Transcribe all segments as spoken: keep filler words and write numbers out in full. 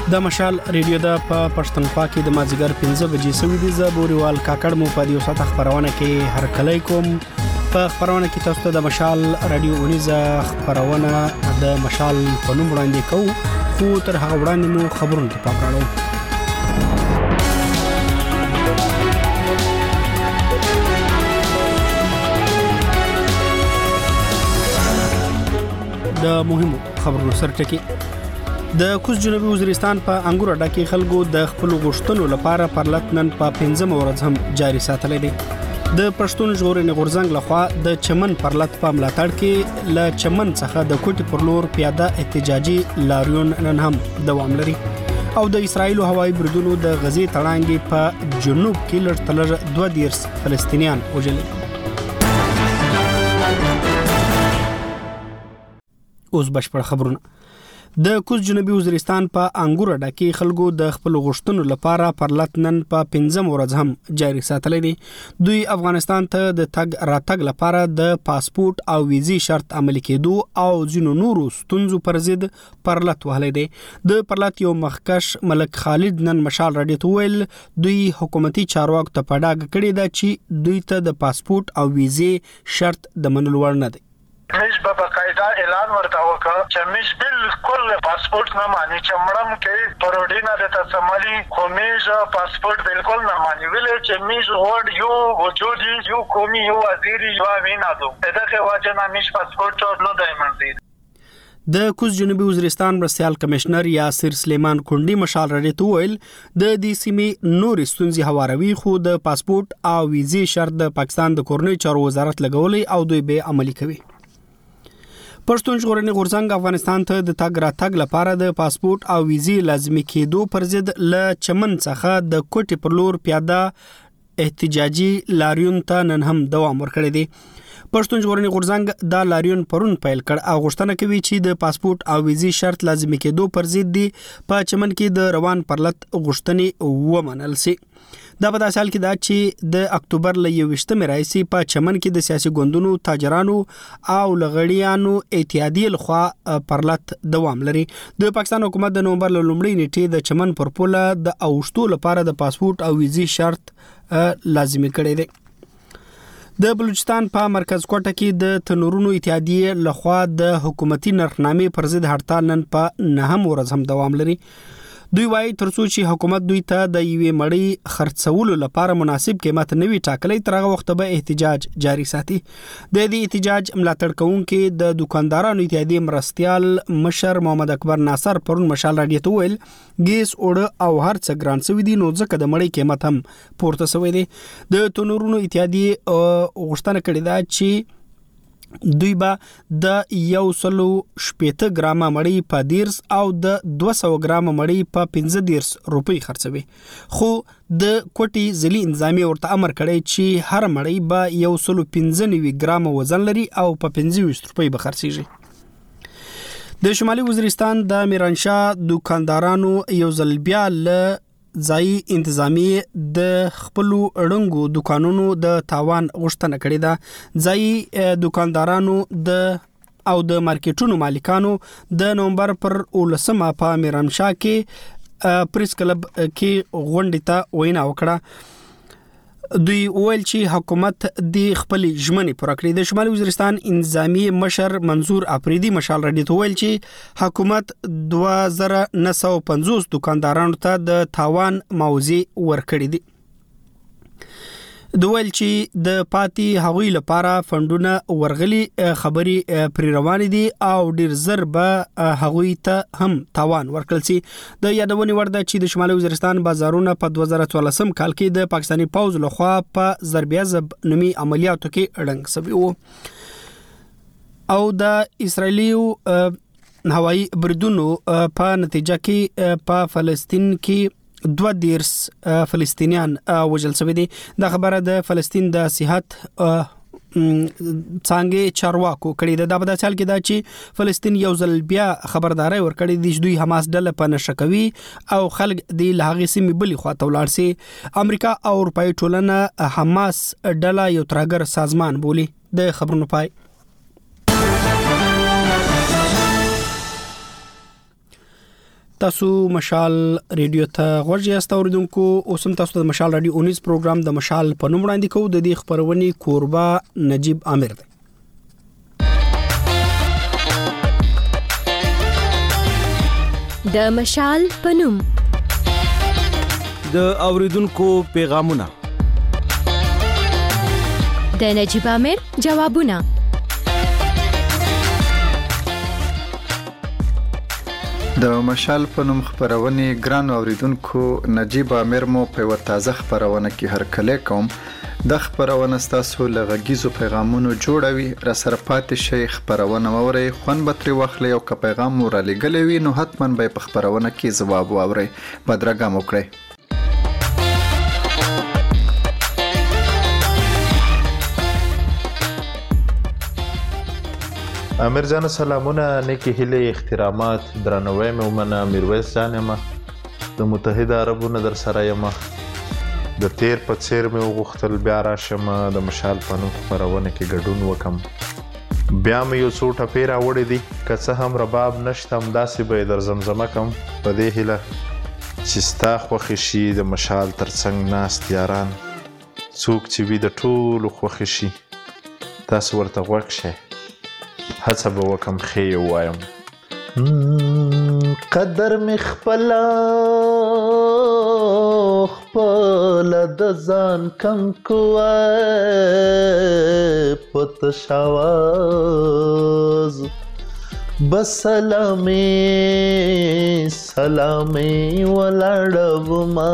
د مشال ریډیو د په پښتونخوا کې د مازیګر پنځه بجې سوي دي. زه بوريوال کاکړ مو په دې وسه خبرونه کې هر کله کوم. په خبرونه کې تاسو ته د مشال رادیو اونیزه خبرونه د مشال په نوم وړاندې کوو، خو تر هغه وړاندې مو خبرونه ته پام راړو. د مهمو خبرونو سرټکی د کوز جنوبي وزیرستان په انګور اډه کې خلکو د خپل غوښتنو لپاره پرلطنن په پنځم ورځ هم جاري ساتلې دي. د پښتون ژغورنې غورځنګ لخوا د چمن پرلط په ملاتړ کې ل چمن څخه د کوټي پر لور پیاده احتجاجي لاریون نن هم دوام لري او د اسرایل هوایي بریدونو د غزي تړانګي په جنوب کې لړ تلر دوه دیرس فلسطینیان وژل. اوس بشپړ خبرونه. د کوز جنوبي وزیرستان په انګور اډه کې خلکو د خپل غوښتنو لپاره پرلطنن په پنځم ورځ هم جاري ساتلې دي. دوی افغانستان ته د تګ راتګ لپاره د پاسپورت او ویزي شرط عملي کېدو او ځینو نورو ستونزو پر ضد پرلط وهلې دي. د پرلط یو مخکش ملک خالد نن مشال راډیو ته ویل دوی حکومتي چارواکو ته پډاګ کړی دا چې دوی ته د پاسپورت او ویزي شرط د منلو وړ نه دي. مش به باقاعده اعلان ورته وکړ چې مش بالکل پاسپورت نه مانی چې مړم کې پروډینا د تسمالي خو مش پاسپورت بالکل نه مانی ویل چې مش ورډ یو وجودي یو قومي یو وزیری یو وینا دو دغه واجه نه مش پاسپورت نه دایمنځي. د کوز جنوبي وزیرستان مرستيال کمشنر یاسر سلیمان کونډي مشال راډیو ته ویل د دې سیمې نور ستونزې هواروي خو د پاسپورت او ویزي شرط د پاکستان د کورنۍ چارو وزارت لګولې او دوی به عملي کوي. پښتون ژغورنې غورځنګ افغانستان ته د تګ راتګ لپاره د پاسپورت او ویزي لازمي کېدو پر ضد ل چمن څخه د کوټي پر لور پیاده احتجاجي لاریون ته نن هم دوام ورکړی دی. پښتون ژغورنې غورځنګ دا لاریون پرون پیل کړ او غوښتنه کوي چې د پاسپورت او ویزي شرط لازمي کېدو پر ضد دی په چمن کې د روان پرلط غوښتنې ومنل سي. دا په داسې حال کې دا چې د اکتوبر ل یوویشتمې راځي په چمن کې د سیاسي ګوندونو تاجرانو او لغړیانو اتحادیه لخوا پرلط دوام لري. د پاکستان حکومت د نومبر ل لومړۍ نیټې د چمن پر پوله د اوشتو لپاره د پاسپورت او ویزي شرط لازمي کړی دی. د بلوچستان په مرکز کوټه کې د تنورونو اتحادیه لخوا د حکومتي نرخنامې پر ضد هړتال نن په نهم ورځ هم دوام لري. دوی وايي ترڅو چې حکومت دوی ته د یوې مړی خرڅولو لپاره مناسب قیمت نوي ټاکلې تر هغه وخت به احتجاج جاري ساتي. د دې احتجاج ملاتړ کوونکي د دکاندارانو اتحادیې مرستيال مشر محمد اکبر ناصر پرون مشال راډیو ته ویل ګیس اوړه او هر څه ګران شوی دي نو ځکه د مړی قیمت هم پورته شوی دی. د تنورونو اتحادیې غوښتنه کړې ده چې دوی به د یو سلو شپېته ګرامه مړی په دیرس او د دوه سوه ګرامه مړی په پنځه دیرس روپۍ خرڅوي. خو د کوټي ځلي انتظامیه ورته امر کړی چې هر مړی به یو سلو پنځه نوي ګرامه وزن لري او په پنځه ویشت روپۍ به خرڅیږي. د شمالي وزیرستان د میرانشاه دکاندارانو یو ځل بیا له ځای انتظامی د خپل اړنګو دکانونو د تاوان غوښتنه کړې ده. ځای دکاندارانو د او د مارکیټونو مالکانو د نومبر پر اولسمه په میرانشاه کې پریس کلب کې غونډه ته وینا وکړه. دوی ویل چې حکومت د خپل ژمنې پوره کړې. د شمالي وزیرستان انتظامی مشر منظور افریدي مشال راډیو ته ویل چې حکومت دوه زره نه سوه پنځوس دکاندارانو ته د تاوان معاوضې ورکړې دي. دویل چې د پاتې هغوی لپاره فندونه ورغلي خبري پر روان دي او ډیر زر به هغوی ته هم تاوان ورکړل سي. د یادونې ورده چې د شمالي وزیرستان بازارونه په دوه زره څوارلسم کال کې د پاکستاني پوځ لخوا په ضربیازب نومي عملیاتو کې اړنګ شوی وو او د اسرایلی هوایي بریدونو په نتیجه کې په فلسطین کې دوه دیرس فلسطینیان وژل شوي دي. دا خبره د فلسطین د صحت څنګه چارواکو کړي ده. دا په داسې حال کې ده چې فلسطین یو ځل بیا خبرداري ورکړي دي چې دوی حماس ډله په نشه کوي او خلک د لهغې سیمې بلې خواته ولاړ سي. امریکا او اروپایي ټولنه حماس ډله یو ترهګر سازمان بولي. د خبرونو پای. تاسو مشال ریډیو ته غوږ یاست اوریدونکو. اوس هم تاسو د مشال رادیو اونیز پروګرام د مشال په نوم وړاندې کوو. د دې خبرونې کوربه نجیب عامر دی. د مشال په نوم د اوریدونکو پیغامونه، د نجیب عامر جوابونه. د مشال په نوم خبرونې ګران اوریدونکو، نجیب عامر مو په یوه تازه خبرونه کې هرکلی کوم. د خبرونه ستاسو له غږیزو پیغامونو جوړوي. را سره پاتې شئ، خبرونه واورئ، خوند به ترې واخلئ او که پیغام مو را لېږلی وي نو حتما به یې په خبرونه کې ځواب واورئ. بدرګه مو کړئ. امیر جان سلامونه، نیکی هیله، احترامات، درناوی مې ومنه. میرویس جان یم، د متحده عربونه در سره یم. د تیر په څیر مې وغوښتل بیا راشم د مشال په نوم خپرونه کې ګډون وکم. بیا مې یو څو ټپې راوړې دي، که څه هم رباب نشته همداسې به یې در زمزمه کم په دې هیله چې ستا خوښې شي د مشال تر څنګ ناست یاران. څوک چې وي د ټولو خوښې شي، تاسو ورته غوږ شئ، هڅه به وکم ښې یې ووایم. قدر مې خپله خپله د ځان کم کوه په تش اواز. بس سلامې سلامې ولاړومه،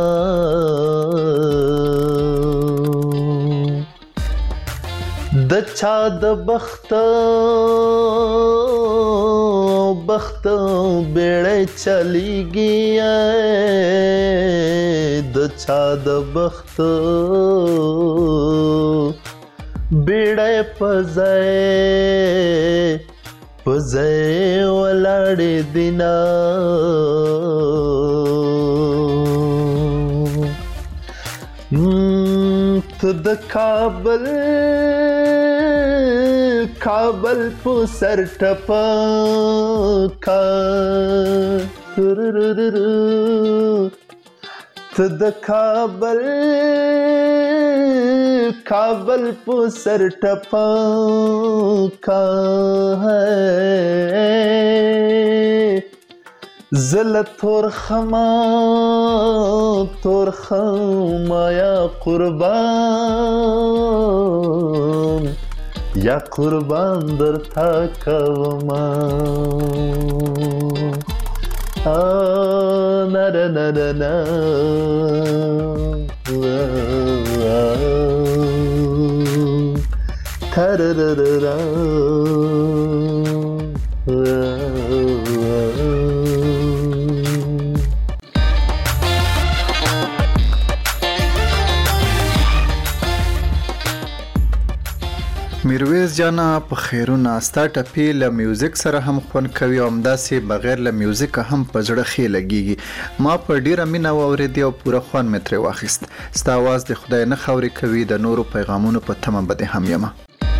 د چا د بخت بخت بیړی چلیږي، د چا د بخت بیړی په ځای په ځای ولاړې دینه. ته د کابل کابل په سر ټپه کا، ته د کابل کابل په سر ټپه کا. زل تور خما تور خما یا قربان، یا قربان در تا کوما. نا نا نا نا نا تررررا. میرویس جانا په خیرونه، ستا ټپې له میوزیک سره هم خوند کوي او همداسې بغیر له میوزیکه هم په زړه ښې لګیږي. ما په ډیره مینه واورېدې او پوره خوند مې ترې واخیست. ستا اواز د خدای نه خاورې کوي. د نورو پیغامونو په تمه به دې هم یمه.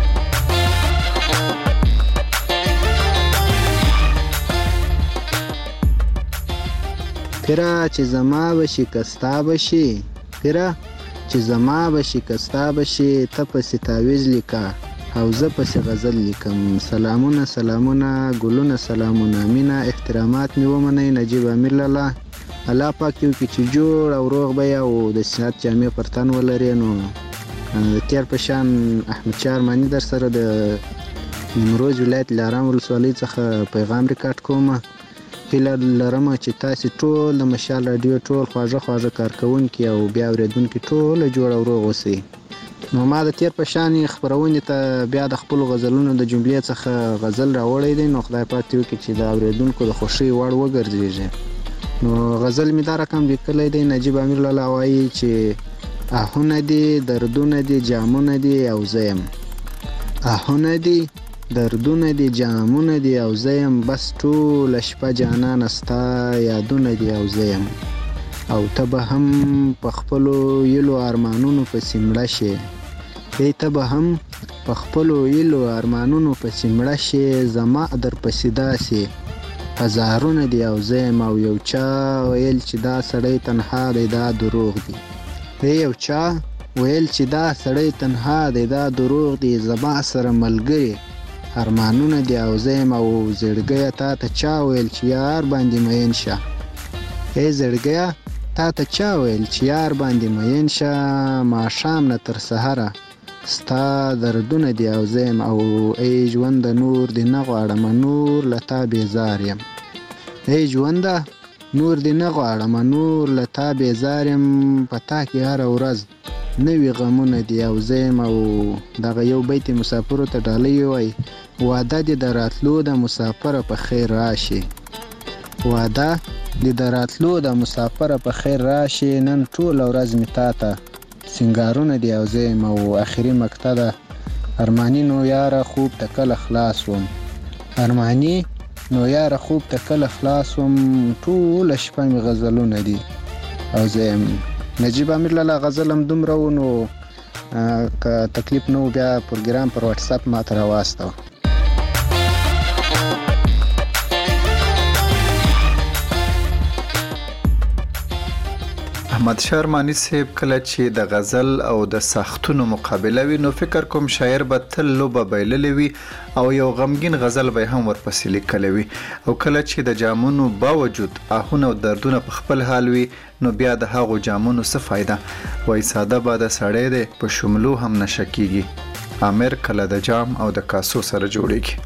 پیره چې زما بشي کستا بشي، پیره چې زما بشي کستا بشي، ته پسې تعویض لیکه او زه پسې غزل لیکم. سلامونه سلامونه ګلونه سلامونه، مینه احترامات مې ومنئ. نجیب عامر لالا، الله پاک یو کې چې جوړ او روغ به او د صحت جامې پر تن ولري. نو د تیر په شان احمد شاه ارماني در سره د نیمروز ولایت لارام ولسوالۍ څخه پیغام ریکارډ کوم. هیله لرم چې تاسې ټول د مشال راډیو ټول خواږه خواږه کارکوونکي او بیا اورېدونکي ټول جوړ او روغ اوسئ. نو ما د تیر په شان خپرونې ته بیا د خپلو غزلونو د جملې څخه غزل راوړی دی. نو خدای پاک دې وکړي چې د اورېدونکو د خوښۍ وړ وګرځېږي. نو غزل مې دا رقم لیکلی دی. نجیب عامر لالا وایي چې آهونه دي دردونه دي جامونه دي او زه یم، آهونه دي دردونه دي جامونه دي او زه یم، بس ټوله شپه جانانه ستا یادونه دي او زه یم. او ته به هم په خپلو یلو ارمانونو پسې مړه شې، ای ته به هم په خپلو یلو ارمانونو پسې مړه شې، زما در پسې داسې هزارونه دي او زه او یو چا ویل چې دا سړی تنها دی دا دروغ دی. یو چا ویل چې دا سړی تنها دی دا دروغ دی، زما سره ملګری ارمانونه دی او زه او زړګیه تا ته چا ویل چې یار باندې مین شه. ای زړګیه تا ته چا ویل چې یار باندې مین شه، ماښام نه تر سهاره ستا دردونه دی او زه او ای ژوند نور دی نه غواړم نور له تا بیزار یم. ای ژونده نور دی نه غواړم نور له تا بیزار یم، په تا کې هره ورځ نوي غمونه دي او زه او دغه یو بیت مسافرو ته ډالۍ وای، واده دې د راتلو د مسافره په خیر راشي، واده دې د راتلو د مسافره په خیر راشي، نن ټوله ورځ مې تا ته سنگارونه دی او زه او اخري مقطع ده ارمانی نو یاره خوب ته کله خلاص وم، ارمانی نو یاره خوب ته کله خلاص وم، ټوله شپه مې غزلونه دي او زه نجیب امیر لاله غزل هم دومره و نو که تکلیف نه و بیا پروګرام پر واتساپ ما ته راواستوه. احمد شاه ارماني صاحب کله چې د غزل او د ساختونو مقابله وي نو فکر کوم شاعر به تل لوبه بایللې وي او یو غمګین غزل به هم ورپسې لیکلی وي، او کله چې د جامونو باوجود آهونه او دردونه په خپل حال وي نو بیا د هغو جامونو څه فایده، وای ساده باده سړی دی په شملو هم نشه کیږي، امیر کله د جام او د کاسو سره جوړیږي.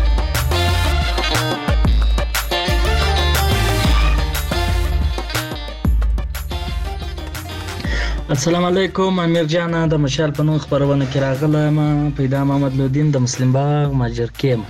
السلام علیکم، امیر جان د مشال په نوم خبرونه کې راغلم. پیدا محمد لودین د مسلم باغ ماجرکیم.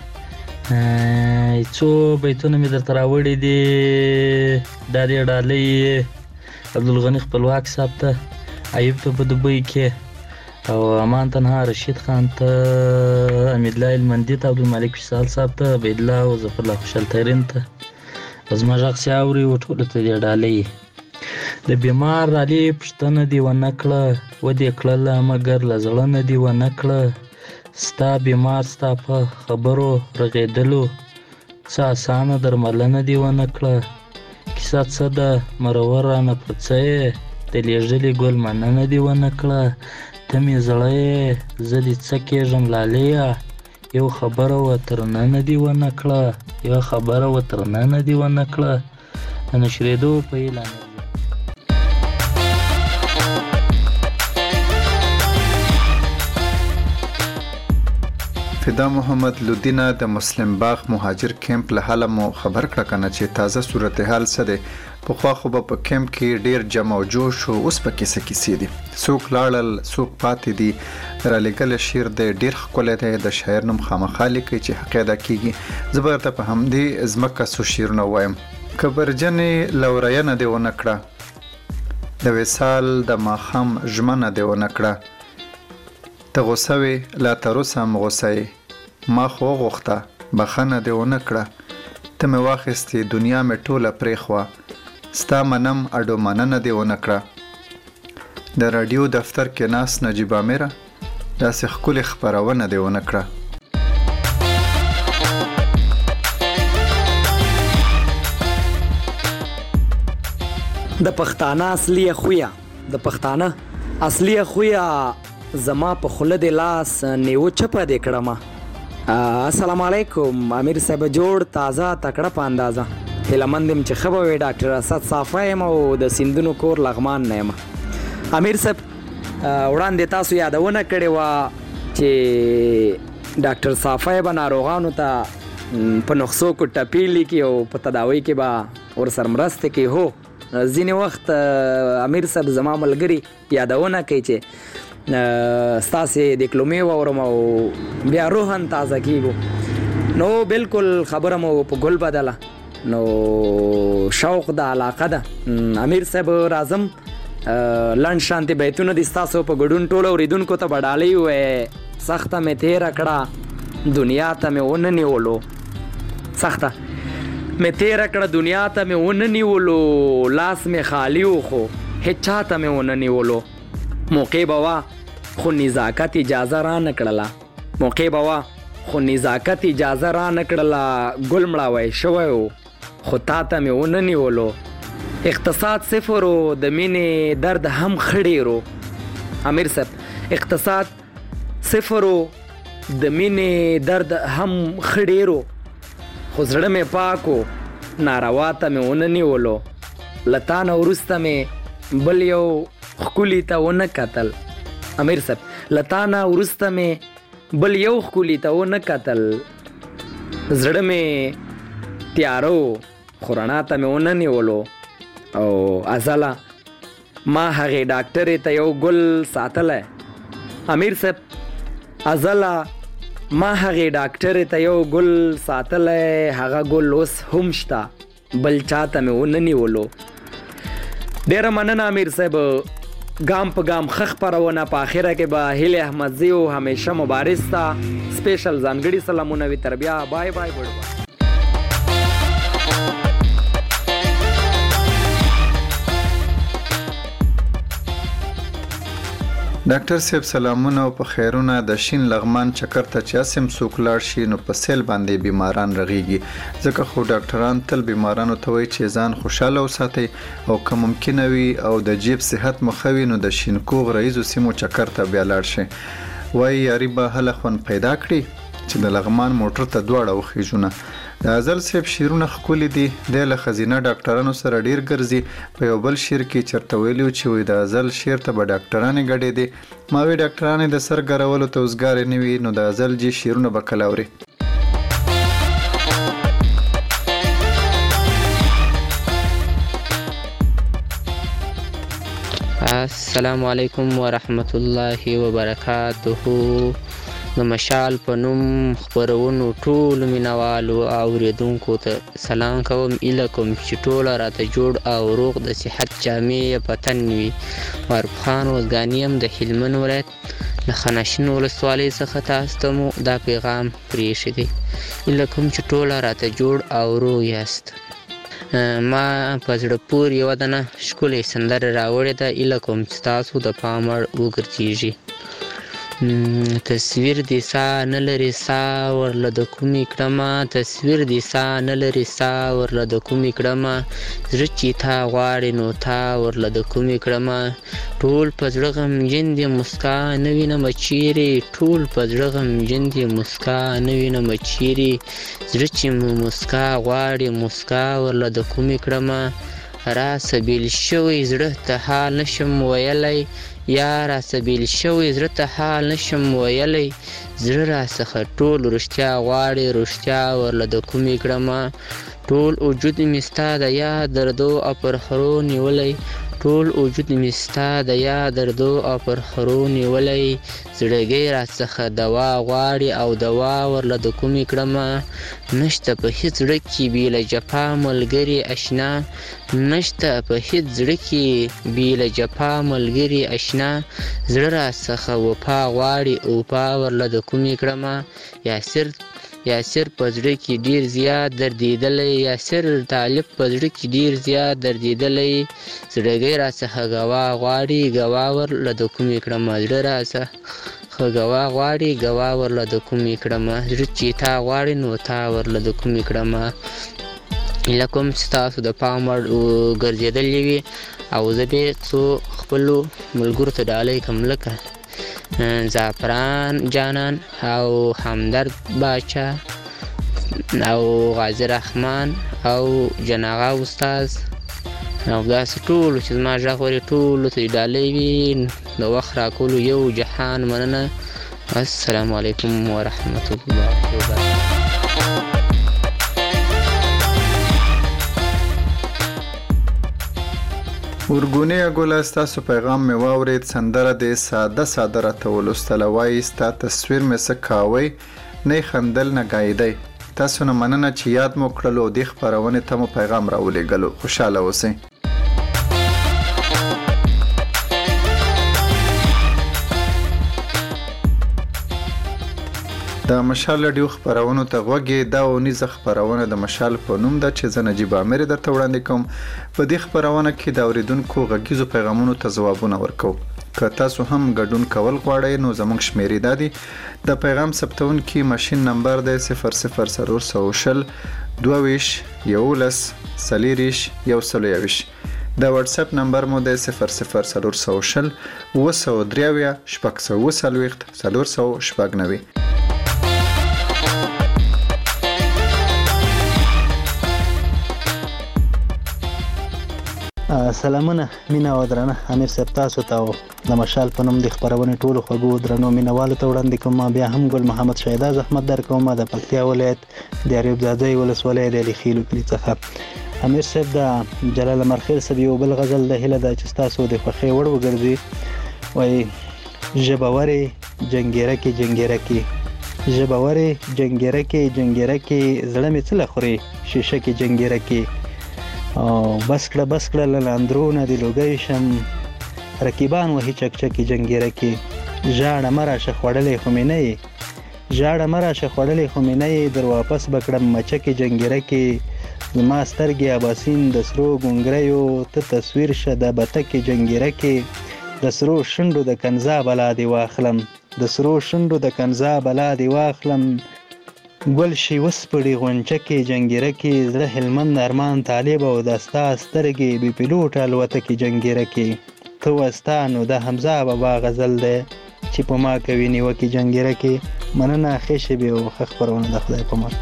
څو بیتونه مې درته راوړي دي، دا دې ډالۍ عبدالغني خپلواک صاحب ته، ایوب ته په دوبۍ کې، او امان تنها رشید خان ته، امیدالله المندي ته، عبدالمالک وصال صاحب ته، عبیدالله او ظفرالله خوشحال تیرین ته، زما غږ چې اوري و ټولو ته دې ډالۍ. د بیمار علي پوښتنه دې ونه کړه، ودې کړله مګر له زړه نه دې ونه کړه، ستا بیمار ستا په خبرو رغېدلو څه اسانه درملنه دې ونه کړه، کیسه څه ده مرور رانه په څه یې د لېږلي ګل مننه دې ونه کړه، ته مې زړه یې زه دې څه کېږم لاليه، یو خبره و تر ننه دې ونه کړه، یو خبره و تر ننه دې ونه کړه. د نشرېدو په اعلان فدا محمد لودینه د مسلم باغ مهاجر کیمپ له حاله مو خبر کړه کنه چې تازه صورتحال څه دی. پخوا خو به په کیمپ کې ډیر جمع او جوش او اوس په کیسه کیسې دي، څوک لاړل څوک پاتې دي. را لېږلی شعر دی ډیر ښکلی دی، د شاعر نوم خامخا لیکي چې حق ادا کیږي. زه به درته په همدې ځمکه څو شعرونه ووایم. که برجنې لورینه دې ونه کړه، د وصال د ماښام ژمنه دې ونه کړه، ته غوسه وې لا تر اوسه هم غوسه یې، ما خو وغوښته بخښنه دې ونه کړه، ته مې واخیستې دنیا مې ټوله پرېښوه، ستا منم اډو مننه دې ونه کړه. د راډیو دفتر کې ناست نجیب امیره داسې ښکلې خپرونه دې ونه کړه. د پښتانه اصلي خویا د پښتانه اصلي خویا زما په خوله د لاس نیو چپه دې کړم. السلام علیکم امیر صاحب، جوړ تازه تکړه په اندازه هیلمند یم چې ښه به وي. ډاکټر اسد صافی یم او د سیندونو کور لغمان نه یم. امیر صاحب وړاندې تاسو یادونه کړې وه چې ډاکټر صافی به ناروغانو ته په نسخو کې ټپې لیکي او په تداوی کې به ورسره مرسته کوي. هو ځینې وخت امیر صاحب زما ملګري یادونه کوي چې ستاسې د کلمې واورم او بیا روحن تازه کیږو. نو بالکل خبره مو په ګل بدله، نو شوق د علاقه ده. امیر صاحب راځم لنډ شانتې بیتونه دي ستاسو په ګډون ټولو اورېدونکو ته به ډالۍ ووایې. سخته مې تېره کړه دنیا ته مې ونه نیولو، سخته مې تېره کړه دنیا ته مې ونه نیولو، لاس مې خالی و خو هېچ چا ته مې ونه نیولو. موقع به وه خو نزاکت اجازه را نه کړله، موقع به وه خو نزاکت اجازه را نه کړله. ګل مړاوی شوی و خو تا ته مې ونه نیولو. اقتصاد صفر و د مینې درد هم ښه ډېر و. امیر صاحب اقتصاد صفر و د مینې درد هم ښه ډېر و، خو زړه مې پاک و، ناروا ته مې ونه نیولو. له تا نه وروسته مې بل یو ښکلي ته ونه کتل. امیر صاحب له تا نه وروسته مې بل یو ښکلي ته ونه کتل. زړه مې تیاره و، خو رڼا ته مې ونه نیولو. او ازله ما هغې ډاکټرې ته یو ګل ساتلی. امیر صاحب ازله ما هغې ډاکټرې ته یو ګل ساتلی، هغه ګل اوس هم شته، بل چاته مې ونه نیولو. ډېره مننه امیر صاحب. ګام په ګام ښه خپرونه، په آخره کې به هیلې احمدزي او همیشه مبارز ته سپیشل ځانګړي سلامونه وي. تر بیا بای بای بړ. ډاکټر صاحب سلامونه او په خیرونه. د شین لغمان چکر ته چې اسم څوک لاړ شي نو په سیل باندې بیماران رغیږي، ځکه خو ډاکټران تل بیمارانو ته وایي چې ځان خوشاله وساتئ او که ممکنه وي او د جیب صحت مخه وي نو د شینکوغ رئیسو سیمو چکر ته بیا لاړ شي. وایي یاري به هله خوند پیدا کړي چې د لغمان موټر ته دواړه وخیژونه. د ازل صاحب شیرونه ښکلي دي، دی له ښځینه ډاکټرانو سره ډیر ګرځي. په یو بل شعر کې چېرته ویلي و چې وایي د ازل شعر ته به ډاکټرانې ګډې دي. ما وی ډاکټرانې د سر ګرولو ته اوزګارې نه وي، نو د ازل جي شعرونه به کله اوري. السلام علیکم ورحمت الله وبرکاته. د مشال په نوم خپرونو ټولو مینوالو او اوریدونکو ته سلام کوم. ایله کوم چې ټوله راته جوړ او روغ د صحت جامې یې په تن وي. معروف خان وزګاني یم د هلمند ولایت له خانشین ولسوالۍ څخه تاسو ته مو دا پیغام پرېښی دی. ایله کوم چې ټوله راته جوړ او روغ یاست. ما په زړه پورې یوه دنه ښکلې سندره راوړې ده، ایله کوم چې تاسو د پام وړ وګرځېږي. تصویر دې سا نه لري سا ورله د کومې کړمه، تصویر دې سا نه لري سا ورله د کومې کړمه، زړه چې تا غواړي نو تا ورله د کومې کړمه. ټول په زړه غمجن دي مسکا نه وینمه چیرې، ټول په زړه غمجن دي مسکا نه وینمه چیرې، زړه چې مو مسکا غواړي مسکا ورله د کومې کړمه. راسه بیل شوی زړه ته حال نشم ویلی، یا راسه بیل شوی زړه ته حال نشم ویلی، زړه راڅخه ټول رښتیا غواړي رښتیا ورله د کومې کړمه. ټول وجود مې ستا د یاد دردو او پرخرو نیولی، ټول وجود مې ستا د یاد دردو او پرخرو نیولی، زړګی راڅخه دوا غواړي او دوا ورله د کومې کړمه. نشته په هېڅ زړه کې بې له جفا ملګري اشنا، نشته په هېڅ زړه کې بې له جفا ملګري اشنا، زړه راڅخه وفا غواړي وفا ورله د کومې کړمه. یاسر یاسر په زړه کې ډېر زیات دردېدلی، یاسر طالب په زړه کې ډېر زیات دردېدلی، زړګی راڅخه ګوا غواړي ګوا ورله د کومې کړمه، زړه راڅخه ګوا غواړي ګوا ورله د کومې کړمه، زړه چې تا غواړي نو تا ورله د کومې کړمه. ایله کوم چې تاسو د پام وړ ګرځېدلې وي او زه بې څو خپلو ملګرو ته ډالۍ کړم، لکه زعفران جانان او همدرد باچا او غازي رحمان او جناغه استاز او داسې ټولو چې زما غږ اوري ټولو ته ډالۍ وي. د وخت راکولو یو جهان مننه. السلام علیکم ورحمت الله وبرکاته. ورګونی ګوله ستاسو پیغام مې واورید. سندره د ساده ساده راته ولوستله. وایي ستا تصویر مې څه کاوی نه خندل نه ګایدی. تاسو نه مننه چې یاد مو کړلو او دې خپرونې ته مو پیغام راولېږلو. خوشحاله اوسئ. د مشال رادیو خپرونو ته غوږی. دا اونیزه خپرونه د مشال په نوم ده چې زه نجیب عامر درته وړاندې کوم. په دې خپرونه کې د اوریدونکو غږیزو پیغامونو ته ځوابونه ورکوم. که تاسو هم ګډون کول غواړئ نو زموږ شمیرې دا دي. د پیغام ثبتونکي ماشین نمبر دی صفر صفر څلور سوه شل دوه ویش یولس څلېرویشت یو سل او یوویشت. د واتس اپ نمبر مو د صفر صفر څلور سوه شل اوه سوه درې اویا شپږ سوه اوه څلوېښت څلور سوه شپږ نوي. سلامونه مینا او درنه امیر صاحب تاسو ته د مشال په نوم د خبرونې ټولو خوږو درنو مینوالو ته وړاندې کوم. بیا هم ګل محمد شهیدا زحمت در کوم د پکتیا ولایت د اریوب زاده ولسوالۍ د علي خیلو کلي څخه. امیر صاحب د جلال مرخیل صاحب یو بل غزل د هیله ده چې تاسو د خوښۍ وړ وګرځي. وایي ژبورې جنګیرکې جنګیرکې ژبورې جنګیرکې جنګیرکې زړه مې څه لخوري شیشه کې جنګیرکې او بس کړه بس کړه لاندرونه د لوګي شم رقیبان وهي چکچکی جنگیرکی ژاړه مراشه خوړلې خو مې نه ژاړه مراشه خوړلې خو مې نه در واپس بکړم مچکی جنگیرکی زما سترګې اباسین د سرو ګونګریو ته تصویر شه د بتکی جنگیرکی د سرو شندو د کنزا بلا دی واخلم د سرو شندو د کنزا بلا دی واخلم ګل شي وسپړي غونچکې جنګیرکې زړه هلمند ارمان طالب او دستا سترګې بي پیلوټ الوتکې جنګیرکې تو واستانو د حمزه بابا غزل ده چې په ما کوي نیوکې جنګیرکې. مننه ښه شبي او ښه خپرونه د خدای په امان.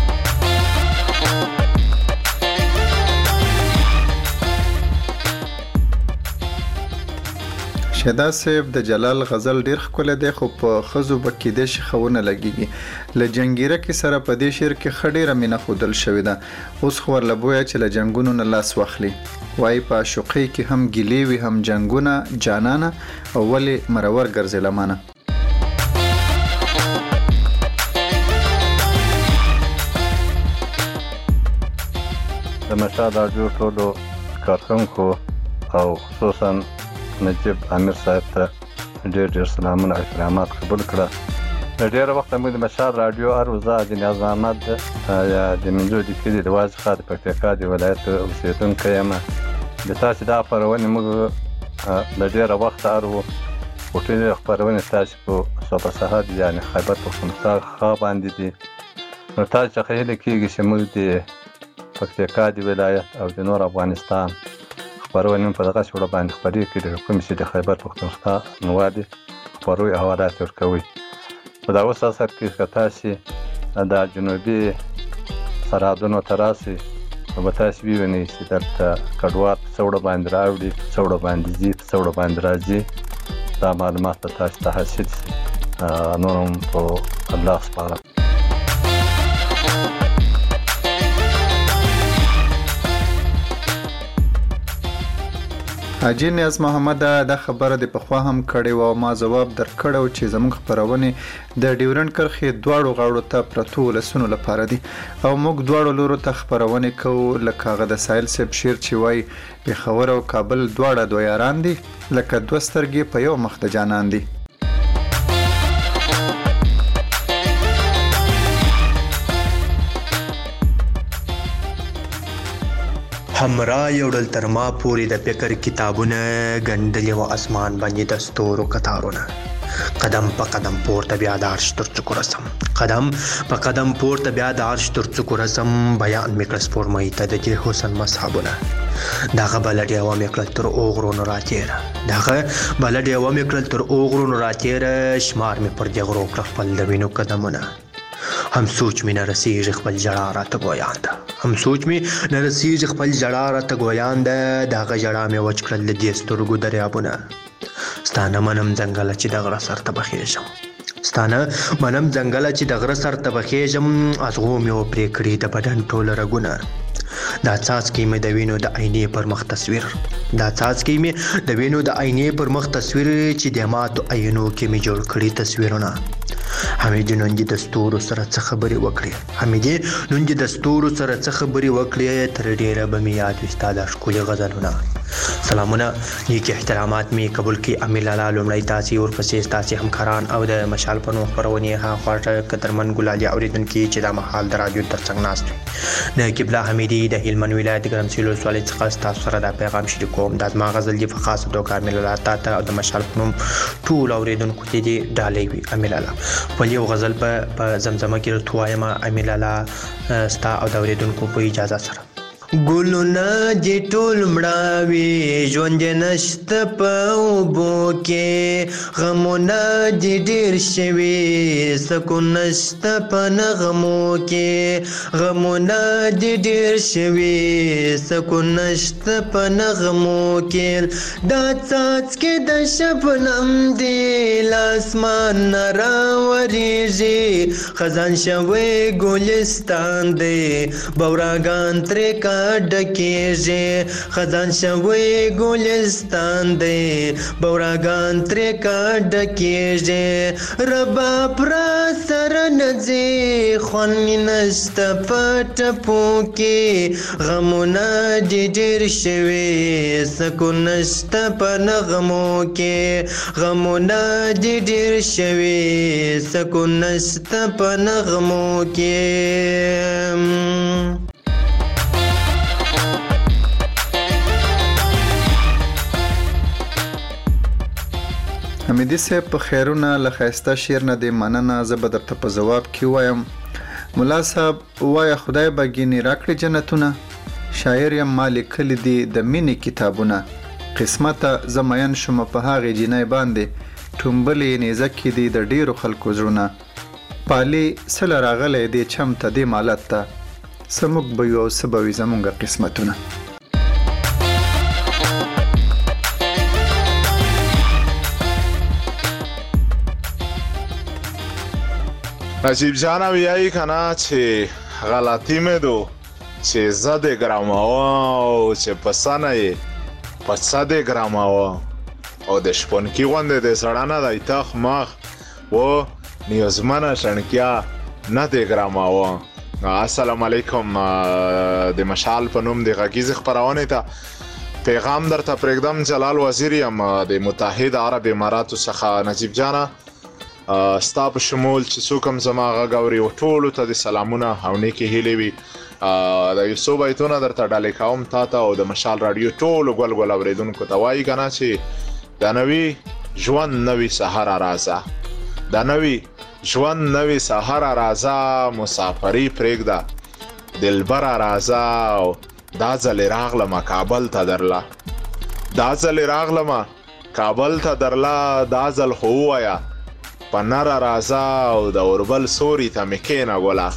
شهدا صاحب د جلال غزل ډیر ښکلی دی خو په ښځو به کیدای شي ښه ونه لګیږي. له جنګیرکې سره په دې شعر کې ښه ډیره مینه ښودل شوې ده. اوس خو ورله بویه چې له جنګونو نه لاس واخلي. وایي په عاشقۍ کې هم ګیلې وي هم جنګونه جانانه او ولې مرور ګرځې لمانه. د مشال راډیو ټولو کارکونکو او خصوصا نجیب امیر صاحب ته ډېر ډېر سلامونه او احترامات قبول کړه. د ډېره وخته موږ د مشال راډیو عروضه د نیاز محمد یا د منجو د کلي د واځ څخه د پکتیکا د ولایت اوسېدونکی یم. د تاسې دا خپرونې موږ د ډېره وخته ارو خو ټولې خپرونې تاسې په صبح سهار یعنې خیبر پښتونخوا ښه باندې دي. نو تاسو څخه هیله کېږي چې موږ د پکتیکا د ولایت او د نور افغانستان خپرونې په دغه شوړه باندې خپرې کړي کوم چې د خیبر پښتونخوا نوادي خپروي حوالات ورکوي. په دا اوس اثر کې که تاسې د جنوبي سرحدونو ته راسئ نو به تاسې ووینئ چې دلته کډوال په څه وړه باندې راوړي په څه وړه باندې ځي په څه وړه باندې راځي. دا معلومات به تاسو ته حاصل شي. نور هم په الله سپارم. حاجی نیاز محمد دا خبره د پخوا هم کړې و او ما ځواب درکړو چې زموږ خپرونې د ډیورنډ کرښې دواړو غاړو ته پرتو ولسونو لپاره دي او موږ دواړو لورو ته خپرونې کوو. لکه هغه د سایل صاحب شعر چې وایي پېښور او کابل دواړه دوه یاران دي لکه دوه سترګې په یو مخ د جانان دي. همرا یوړل تر ما پورې د فکر کتابونه ګنډلې و اسمان باندې د ستورو کتارونه قدم په قدم پورته بیا د عرش تر څوکو رسم قدم په قدم پورته بیا د عرش تر څوکو رسم بیان مې کړ سپوږمۍ ته د دې حسن مصحابونه دغه بله ډیوه مې کړل تر اوغرونو راتېره دغه بله ډیوه مې کړل تر اوغرونو راتېره شمار مې پر دې غرو کړ خپل د وینو قدمونه هم سوچ مې نه رسیږي خپل ژړا راته ګویان ده هم سوچ مې نه رسیږي خپل ژړا راته ګویان ده د هغه ژړا مې وچ کړل د دې سترګو دریابونه ستانه منم ځنګله چې د غره سر ته بخیږم ستانه منم ځنګله چې د غره سر ته بخیږم ازغو مې وپرې کړي د بدن ټول رګونه دا څاڅکي مې د وینو د آینې پر مخ تصویر دا څاڅکي مې د وینو د آینې پر مخ تصویر چې د ماتو آینو کې مې جوړ کړي تصویرونه حمیدې نن دې د ستورو سره څه خبرې وکړې حمیدې نن دې د ستورو سره څه خبرې وکړې تر ډېره به مې یاد وي ستا دا ښکلي غزلونه سلامونه نیک احترامات می قبول کی امیر لالا لومړی تاسې ورپسې ستاسې همکاران او د مشال په نوم خپرونې ها خواټه قدرمن ګلالي اوریدونکي چې دا مهال د رادیو ترڅنګ ناست وي د قبله حمیدي د هلمند ولایت ګرمسیر ولسوالۍ څخه ستاسو سره دا پیغام شریکوم دا زما غزل دی په خاصه توګه امیر لالا تا ته او د مشال په نوم ټول اوریدونکو ته دې ډالۍ وي امیر لالا ولې یو غزل په زمزمه کې درته وایم امیر لالا ستا او د اوریدونکو په اجازه سره ګلونه دې ټول مړاوي ژوند یې نشته په اوبو کې غمونه دې ډېر شوي سکون نشته په نغمو کې غمونه دې ډېر شوي سکون نشته په نغمو کې دا څاڅکې د شبنم دې له اسمان نه راورېږي خزان شوی ګلستان دی بوراګان ترې کا ډکیږي خزان شوی ګلستان دی بوراګان ترې کا ډکیږي رباب را سره نځي خوند مې نشته په ټپو کې غمونه دې ډېر شوي سکون نشته په نغمو کې غمونه دې ډېر شوي سکون نشته په نغمو کې حمیدي صاحب په خیرونه له ښایسته شعر نه دې مننه زه به درته په ځواب کې وایم ملا صاحب وایه خدای به ګینې راکړي جنتونه شاعر یم ما لیکلي دي د مینې کتابونه قسمته زه مین شومه په هغې جینۍ باندې ټومبلې نیزه کې دي د ډېرو خلکو زړونه پالي سله راغلی دې چم ته دې مالت ته څه موږ به یو او څه به وي زموږ قسمتونه نجیب جان ویایی کنه چې غلطی مې دو چې زه دې ګراموه او چې پسه نه یې پسه دې ګراموه او د شپونکي غوندې د زړه نه دی تخ مخ و نیوزمنه شڼکیا نه دې ګراموه السلام علیکم د مشال په نوم د غږیزې خپرونې ته پیغام درته پرېږدم جلال وزیر یم د متحد عرب اماراتو څخه نجیب جانه ستا په شمول چې څوک هم زما غږ اوري ټولو ته د سلامونه او نیکې هیلې وي د یو څو بیتونه درته ډالۍ کوم تا ته او د مشال راډیو ټولو ګل ګل اورېدونکو ته وایي که نه چې د نوي ژوند نوي سهره راځه د نوي ژوند نوي سهره راځه مسافري پرېږده دلبره راځه او دا ځلې راغلمه کابل ته درله دا ځلې راغلمه کابل ته درله دا ځل خو ووایه په نره راځه او د اوربل سوري ته مې کښېنه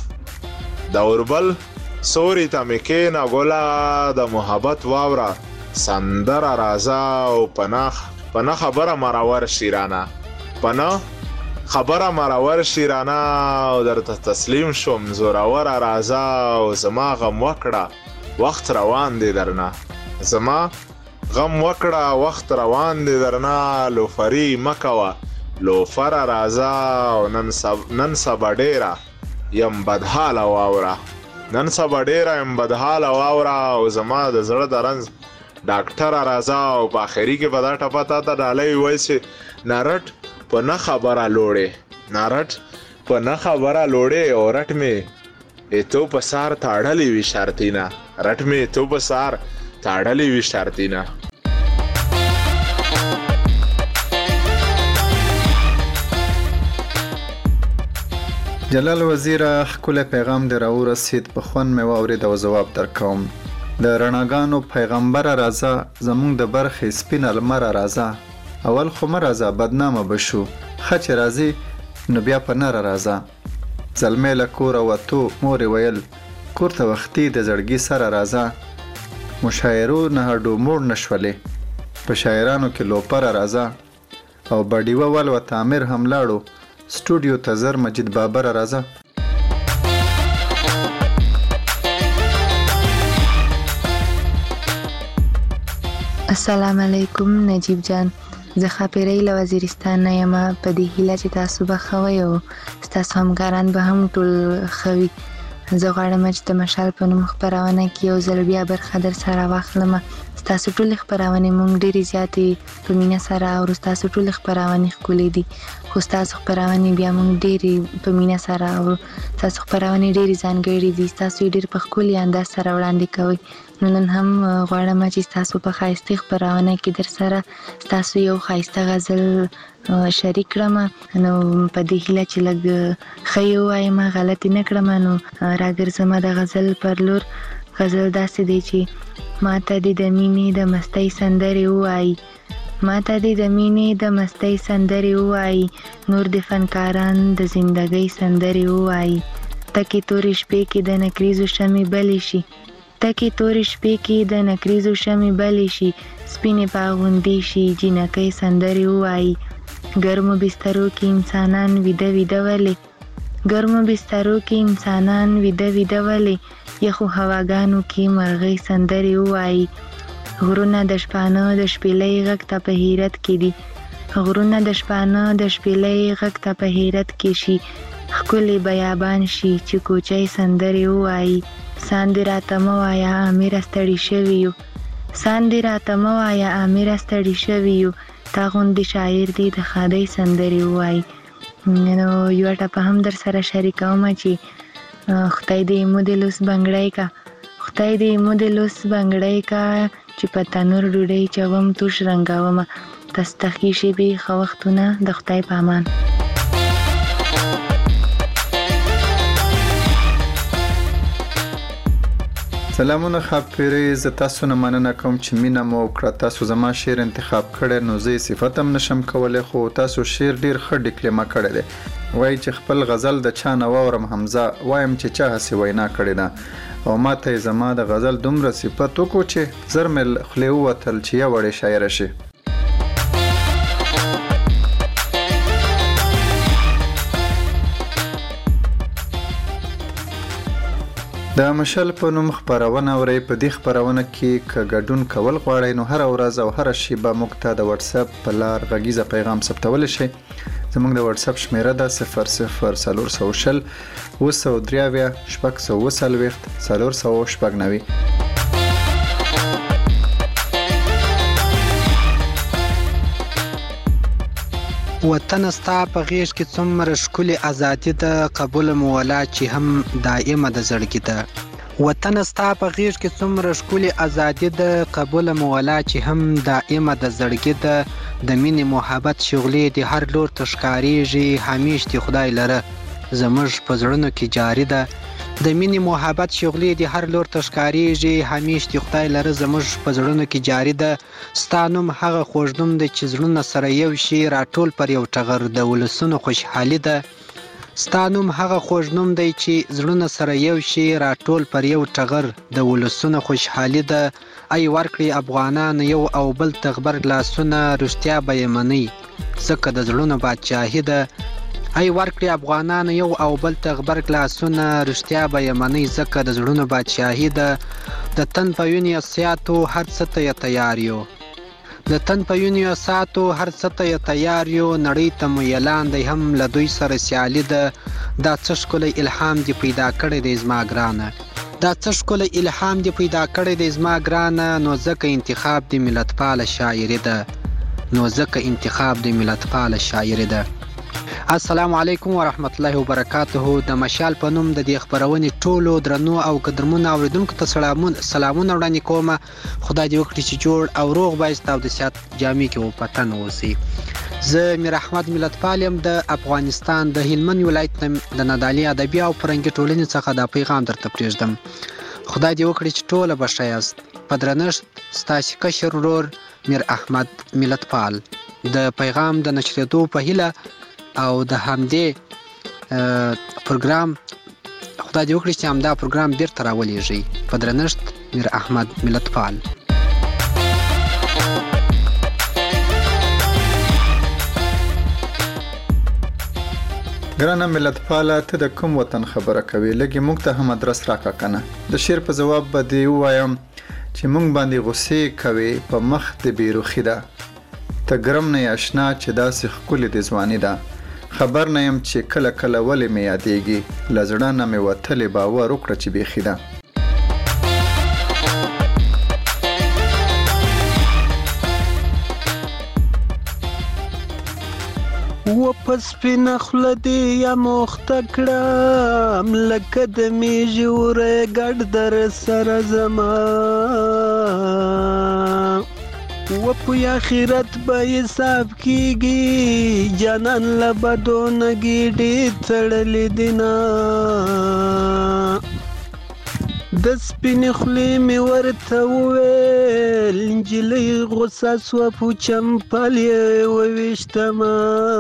ګله د اوربل سوري ته مې کښېنه ګله د محبت واوره سندره راځه او په نه خبره مرور شي رانه په نه خبره مرور شي رانه او درته تسلیم شوم زوروره راځه او زما غم وکړه وخت روان دی درنه زما غم وکړه وخت روان دی درنه لوفري مه کوه لوفره راځه او نن سبا ډېره یم بدحاله واوره نن سبا ډېره یم بدحاله واوره او زما د زړه د رنځ ډاکټره راځه او په آخري کې به دا ټپه تا ته ډالۍ ووایي چې نارټ په نه خبره لوړې نارټ په نه خبره لوړې او رټ مې ایتو په سار تاړلې وي شرطینه رټ مې ایتو په سار تاړلې وي شرطینه جلال وزیر ښکلی پیغام دې راورسید په خوند مې واورېد او ځواب درکوم د رڼاګانو پیغمبره راځه زموږ د برخې سپینه لمره راځه اول خو مه راځه بدنامه به شو ښه چې راځې نو بیا په نره راځه زلمی له کوره وتو مورې ویل کور ته وختي د زړګي سره راځه مشاعرو نه هډو موړ نه شولې په شاعرانو کې لوپره راځه او بډیوه ولوته امیر هم لاړو سټوډیو ته زر مجید بابر راځه السلام علیکم نجیب جان زه خاپیرۍ له وزیرستان نه یم په دې هیله چې تاسو به ښه وئ او ستاسو همکاران به هم ټول ښه وي زه غواړم چې د مشال په نوم خپرونه کې یو ځل بیا برخه در سره واخلم ستاسو ټول خبرونه مونږ ډېری زیاتې په مینا سره او ستاسو ټول خبرونه خولې دي خو ستاسو خبرونه بیا مونږ ډېری په مینا سره او ستاسو خبرونه ډېری ځانګړي دي ستاسو ډېر په خولي انداز سره وړاندې کوي نو نن هم غواړم چې ستاسو په خایسته خبرونه کې در سره ستاسو یو خایسته غزل شریک کړم نو په دې هیله چې لږ خیو وایم غلطي نه کړم نو راګرځم د غزل پر لور غزل داسې دی چې ماته دې د مینې د مستۍ سندرې ووایي ماته دې د مینې د مستۍ سندرې ووایي نور د فنکاران د زندګۍ سندرې ووایي تکې تورې شپې کې د نکریزو شمې بلې شي تکې تورې شپې کې د نکریزو شمې بلې شي سپینې پاغوندې شي جنکۍ سندرې ووایي ګرمو بسترو کې انسانان ویده ویده ولې ګرمو بسترو کې انسانان ویده ویده ولې یخو هواګانو کې مرغۍ سندرې ووایي غرونه د شپانه د شپېلۍ غږ ته په حیرت کې دي غرونه د شپانه د شپېلۍ غږ ته په حیرت کې شي ښکلې بیابان شي چې کوچۍ سندرې ووایي ساندې راته مه وایه امیر ستړي شوي یو ساندې راته مه وایه امیر ستړي شوي یو تا غوندې شاعر دی د ښادۍ سندرې ووایي نو یوه ټپه هم در سره شریکوم چې خدای دې مو د لوس بنګړی کا خدای دې مو د لوس بنګړی کا چې په تنور ډوډۍ چوم توش رنګومه تستخي شیبې ښه وختونه د خدای په امان سلامونه خاپیری ز تاسو نه مننه کوم چې مینا مو وکړه تاسو زما شعر انتخاب کړی نو زه صفت هم نشم کولای خو تاسو شعر ډیر ښه ډیکلیما کړی دی وای چې خپل غزل د چا نه واورم حمزه وایم چې چا هسې وینا کړې ده او ماته زما د غزل دومره صفت وکړو چې زر مې خولې ووتل چې یو وړې شاعره شي د مشال په نوم خبرونه اوري په دې خبرونه کې ک ګډون کول غواړئ نو هر ورځ او هر شیبه موږ ته د واتس اپ په لار غږیزه پیغام ثبتول شي زموږ د واتس اپ شمیره ده صفر صفر څلور سوه شل اوه سوه درې اویا شپږ سوه اوه څلوېښت څلور سوه شپږ نوي وطن ستا په غیږ کې څومره ښکلې ازادي ده قبوله مو ولا چې هم دائمه د زړګي ده وطن ستا په غیږ کې څومره ښکلې ازادي ده قبوله مو ولا چې هم دائمه د زړګي ده د مینې محبت شغلې د هر لور ته ښکارېږي همیش د خدای لره زموږ په زړونو کې جاري ده د مینې محبت شغلې د هر لور ته ښکارېږي همیش د خدای لره زموږ په زړونو کې جاري ده ستا نوم هغه خوږ نوم دی چې زړونه سره یو شي راټول پر یو ټغر د ولسونو خوشحالي ده ستا نوم هغه خوږ نوم دی چې زړونه سره یو شي راټول پر یو ټغر د ولسونو خوشحالي ده ای ورکړي افغانان یو او بل تغبر لاسونه رښتیا به یې منئ ځکه د زړونو بادشاهي ده ای ورکړي افغانان یو او بل تغبر لاسونه رښتیا به یې منئ ځکه د زړونو بادشاهي ده د تن په وینې سیاتو هر څه ته یې تیار یو د تن په وینې ساتو هر څه ته یې تیار یو نړۍ ته مو اعلان دی هم له دوی سره سیالي ده دا څه ښکلی الهام دې پیدا کړی دی زما ګرانه دا څه ښکلی الهام دې پیدا کړی دی زما ګرانه نو ځکه انتخاب د ملتپاله شاعري ده نو ځکه انتخاب د ملتپاله شاعري ده السلام علیکم ورحمت الله وبرکاته د مشال په نوم د دې خبرونې ټولو درنو او قدرمنو اوریدونکو ته سلامونه وړاندې کوم خدای دې وکړي چې جوړ او روغ بایست او د صحت جامې کې وپتن اوسئ زه میر احمد ملتپال یم د افغانستان د هلمند ولایت د نادعلي ادبي او فرهنګي ټولنې څخه دا پیغام درته پرېږدم خدای دې وکړي چې ټوله به ښه یاست په درنښت ستاسې کشر ورور میر احمد ملتپال د پیغام د نشرېدو په هیله او د همدې پروګرام خدای دې وکړي چې همدا پروګرام بیرته راولېږي په درنښت میر احمد ملتپال ګرانه ملتپاله ته د کوم وطن خبره کوي لږې موږ ته هم ادرس راکړه کنه د شعر په ځواب به دې ووایم چې موږ باندې غصې کوي په مخ د بیروخي ده ته ګرم نه یې اشنا چې داسې ښکلې د ځواني ده خبر نه یم چې کله کله ولې مې یادېږي له زړه نه مې وتلې باور وکړه چې بیخي ده په سپینه خوله دې یا مخته کړم لکه د میږي وری ګډ در سره زما و په آخرت به حساب کیږي جانان له بدو نه ګیډې تړلې دي نه د سپینې خولې مې ورته وویل نجلۍ غوسه سوه په چمپل یې وویشتمه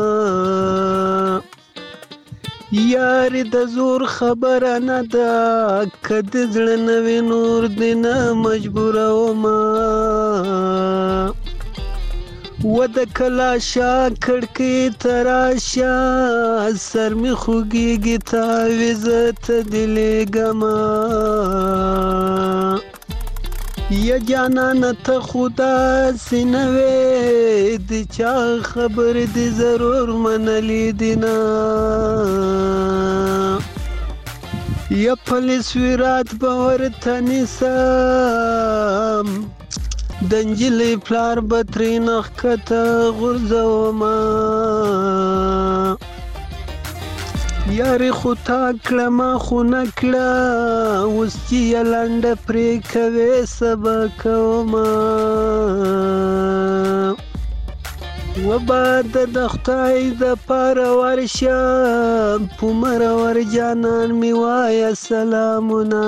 یارې د زور خبره نه ده که د زړه نه وي نور دې نه مجبورومه و د کلا شا کړکۍ ته راشه سر مې خوږېږي تاویزه ته دې لېږمه یا جانانه ته خو داسې نه وې د چا خبرې دې ضرور منلې دي نه یا پولیس ویرات به ورته نیسم د نجلۍ پلار به ترېنه ښکته غورځومه یارې خو تا کړه ما خو نه کړه اوس چې یې لنډه پرې کوې څه به کومه وبه د خدای دپاره ورشه په مرور جانان مې وایه سلامونه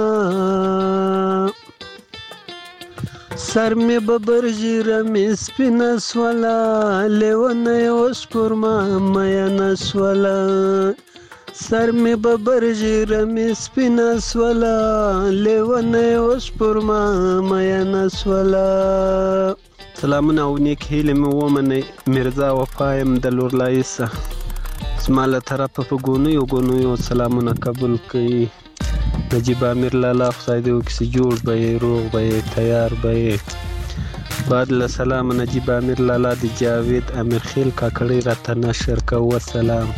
سر مې ببر ژیره مې سپینه سوله لیونه یې اوس پر ما مینه سوله سر مې ببر ژیره مې سپینه سوله لیونه یې اوس پر ما مینه سوله سلامونه او نیک هیلې مې ومنئ میرزا وفا یم د لورلایسه زما له طرفه په ګونیو ګونیو سلامونه قبول کړئ نجیب امیر لالا خدای دې وکړي جوړ به یې روغ به یې تیار به یې بعد له سلام نجیب امیر لالا د جاوید امیر خیل کاکړۍ راته نشر کوه سلام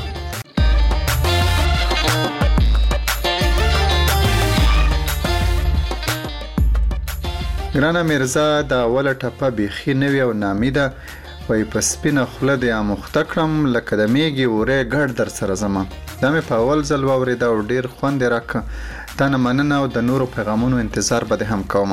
ګرانه میرزا د اوله ټپه بیخي نوې او نامیده وایي په سپینه خوله دې اموخته کړم لکه د میږي وری ګډ در سره زما دا مې په اول ځل واورېده او ډېر خوند یې راکړه تا نه مننه او د نورو پیغامونو انتظار به دې هم کومه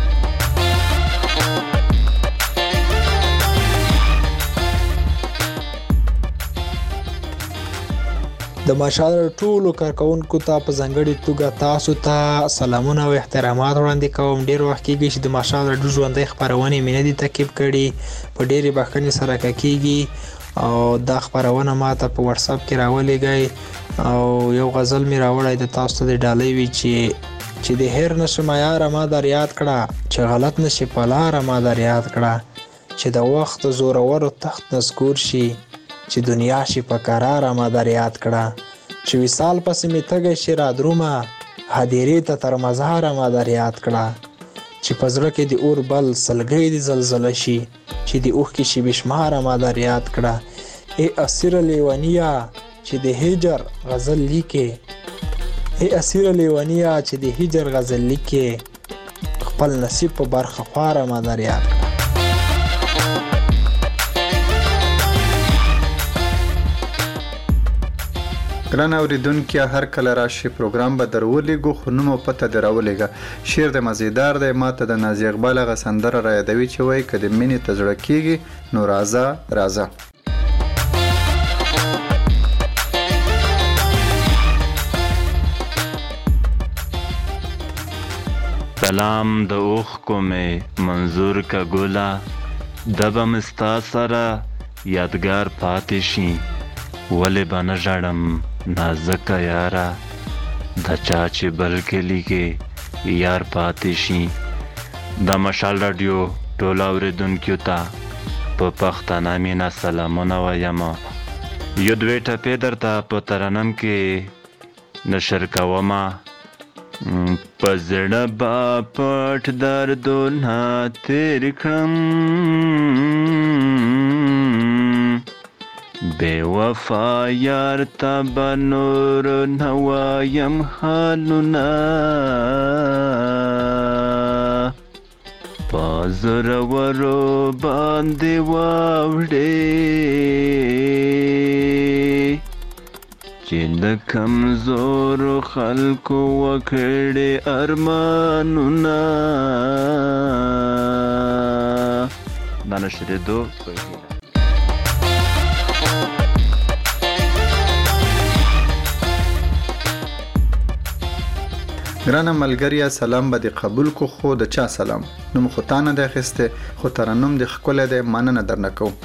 د ماشال ټولو کارکونکو ته په ځانګړې توګه تاسو ته سلامونه او احترامات وړاندې کوم ډیر وخت کېږي چې د ماشال راډیو ژوندۍ خپرونې مې نه دي تعقیب کړي په ډېرې بښنې سره کېږي او دا خپرونه ماته په واتس اپ کې راولېږئ او یو غزل مې راوړی د تاسو ته د ډالۍ وي چې چې د هیر نشم یاره ما در یاد کړه چې غلط نشي په لاره ما در یاد کړه چې د وخت زورورو تخت نسکور شي چې دنیا شي په قراره ما در یاد کړه چې وصال پسې مې تږی شي را درومه هدیرې ته تر مزاره ما در یاد کړه چې په زړه کې د اور بل سلګۍ د زلزله شي چې د اوښکې شي بېشماره ما در یاد کړه ای اسیره لیونیه چې د هجر غزل لیکې ای اسیره لیونیه چې د هجر غزل لیکې خپل نصیب په برخه خواره ما در یاد کړه ګران اوریدونکي هر کله راشي پروګرام به درولېږو خو نوم او پته دې راولېږه شعر د مزیدار دی ماته د نازي اقبال هغه سندره را یادوي چې وایي که د مینې ته زړه کېږي نو راځه راځه سلام د اوښکو مې منظور که ګله دبه مې ستا سره یادګار پاتې شي ولې به نه ژړم نازکه یاره د چا چې بل کلي کې یار پاتې شي د مشال راډیو ټولو اورېدونکو ته په پښتانه مینه سلامونه وایم یو دوې ټپې درته په ترنم کې نشر کومه په زړه به پټ دردونه تېر کړم بے وفا یار تا به نور نه وایم حالونه په زورورو باندې واوړې چې د کمزورو خلکو وکړې ارمانونه دا نشریدو ګرانه ملګریا سلام به دې قبول کو خو د چا سلام نوم خو تا نه دی اخیستی خو ترنم دې ښکلی دی مننه درنه کوم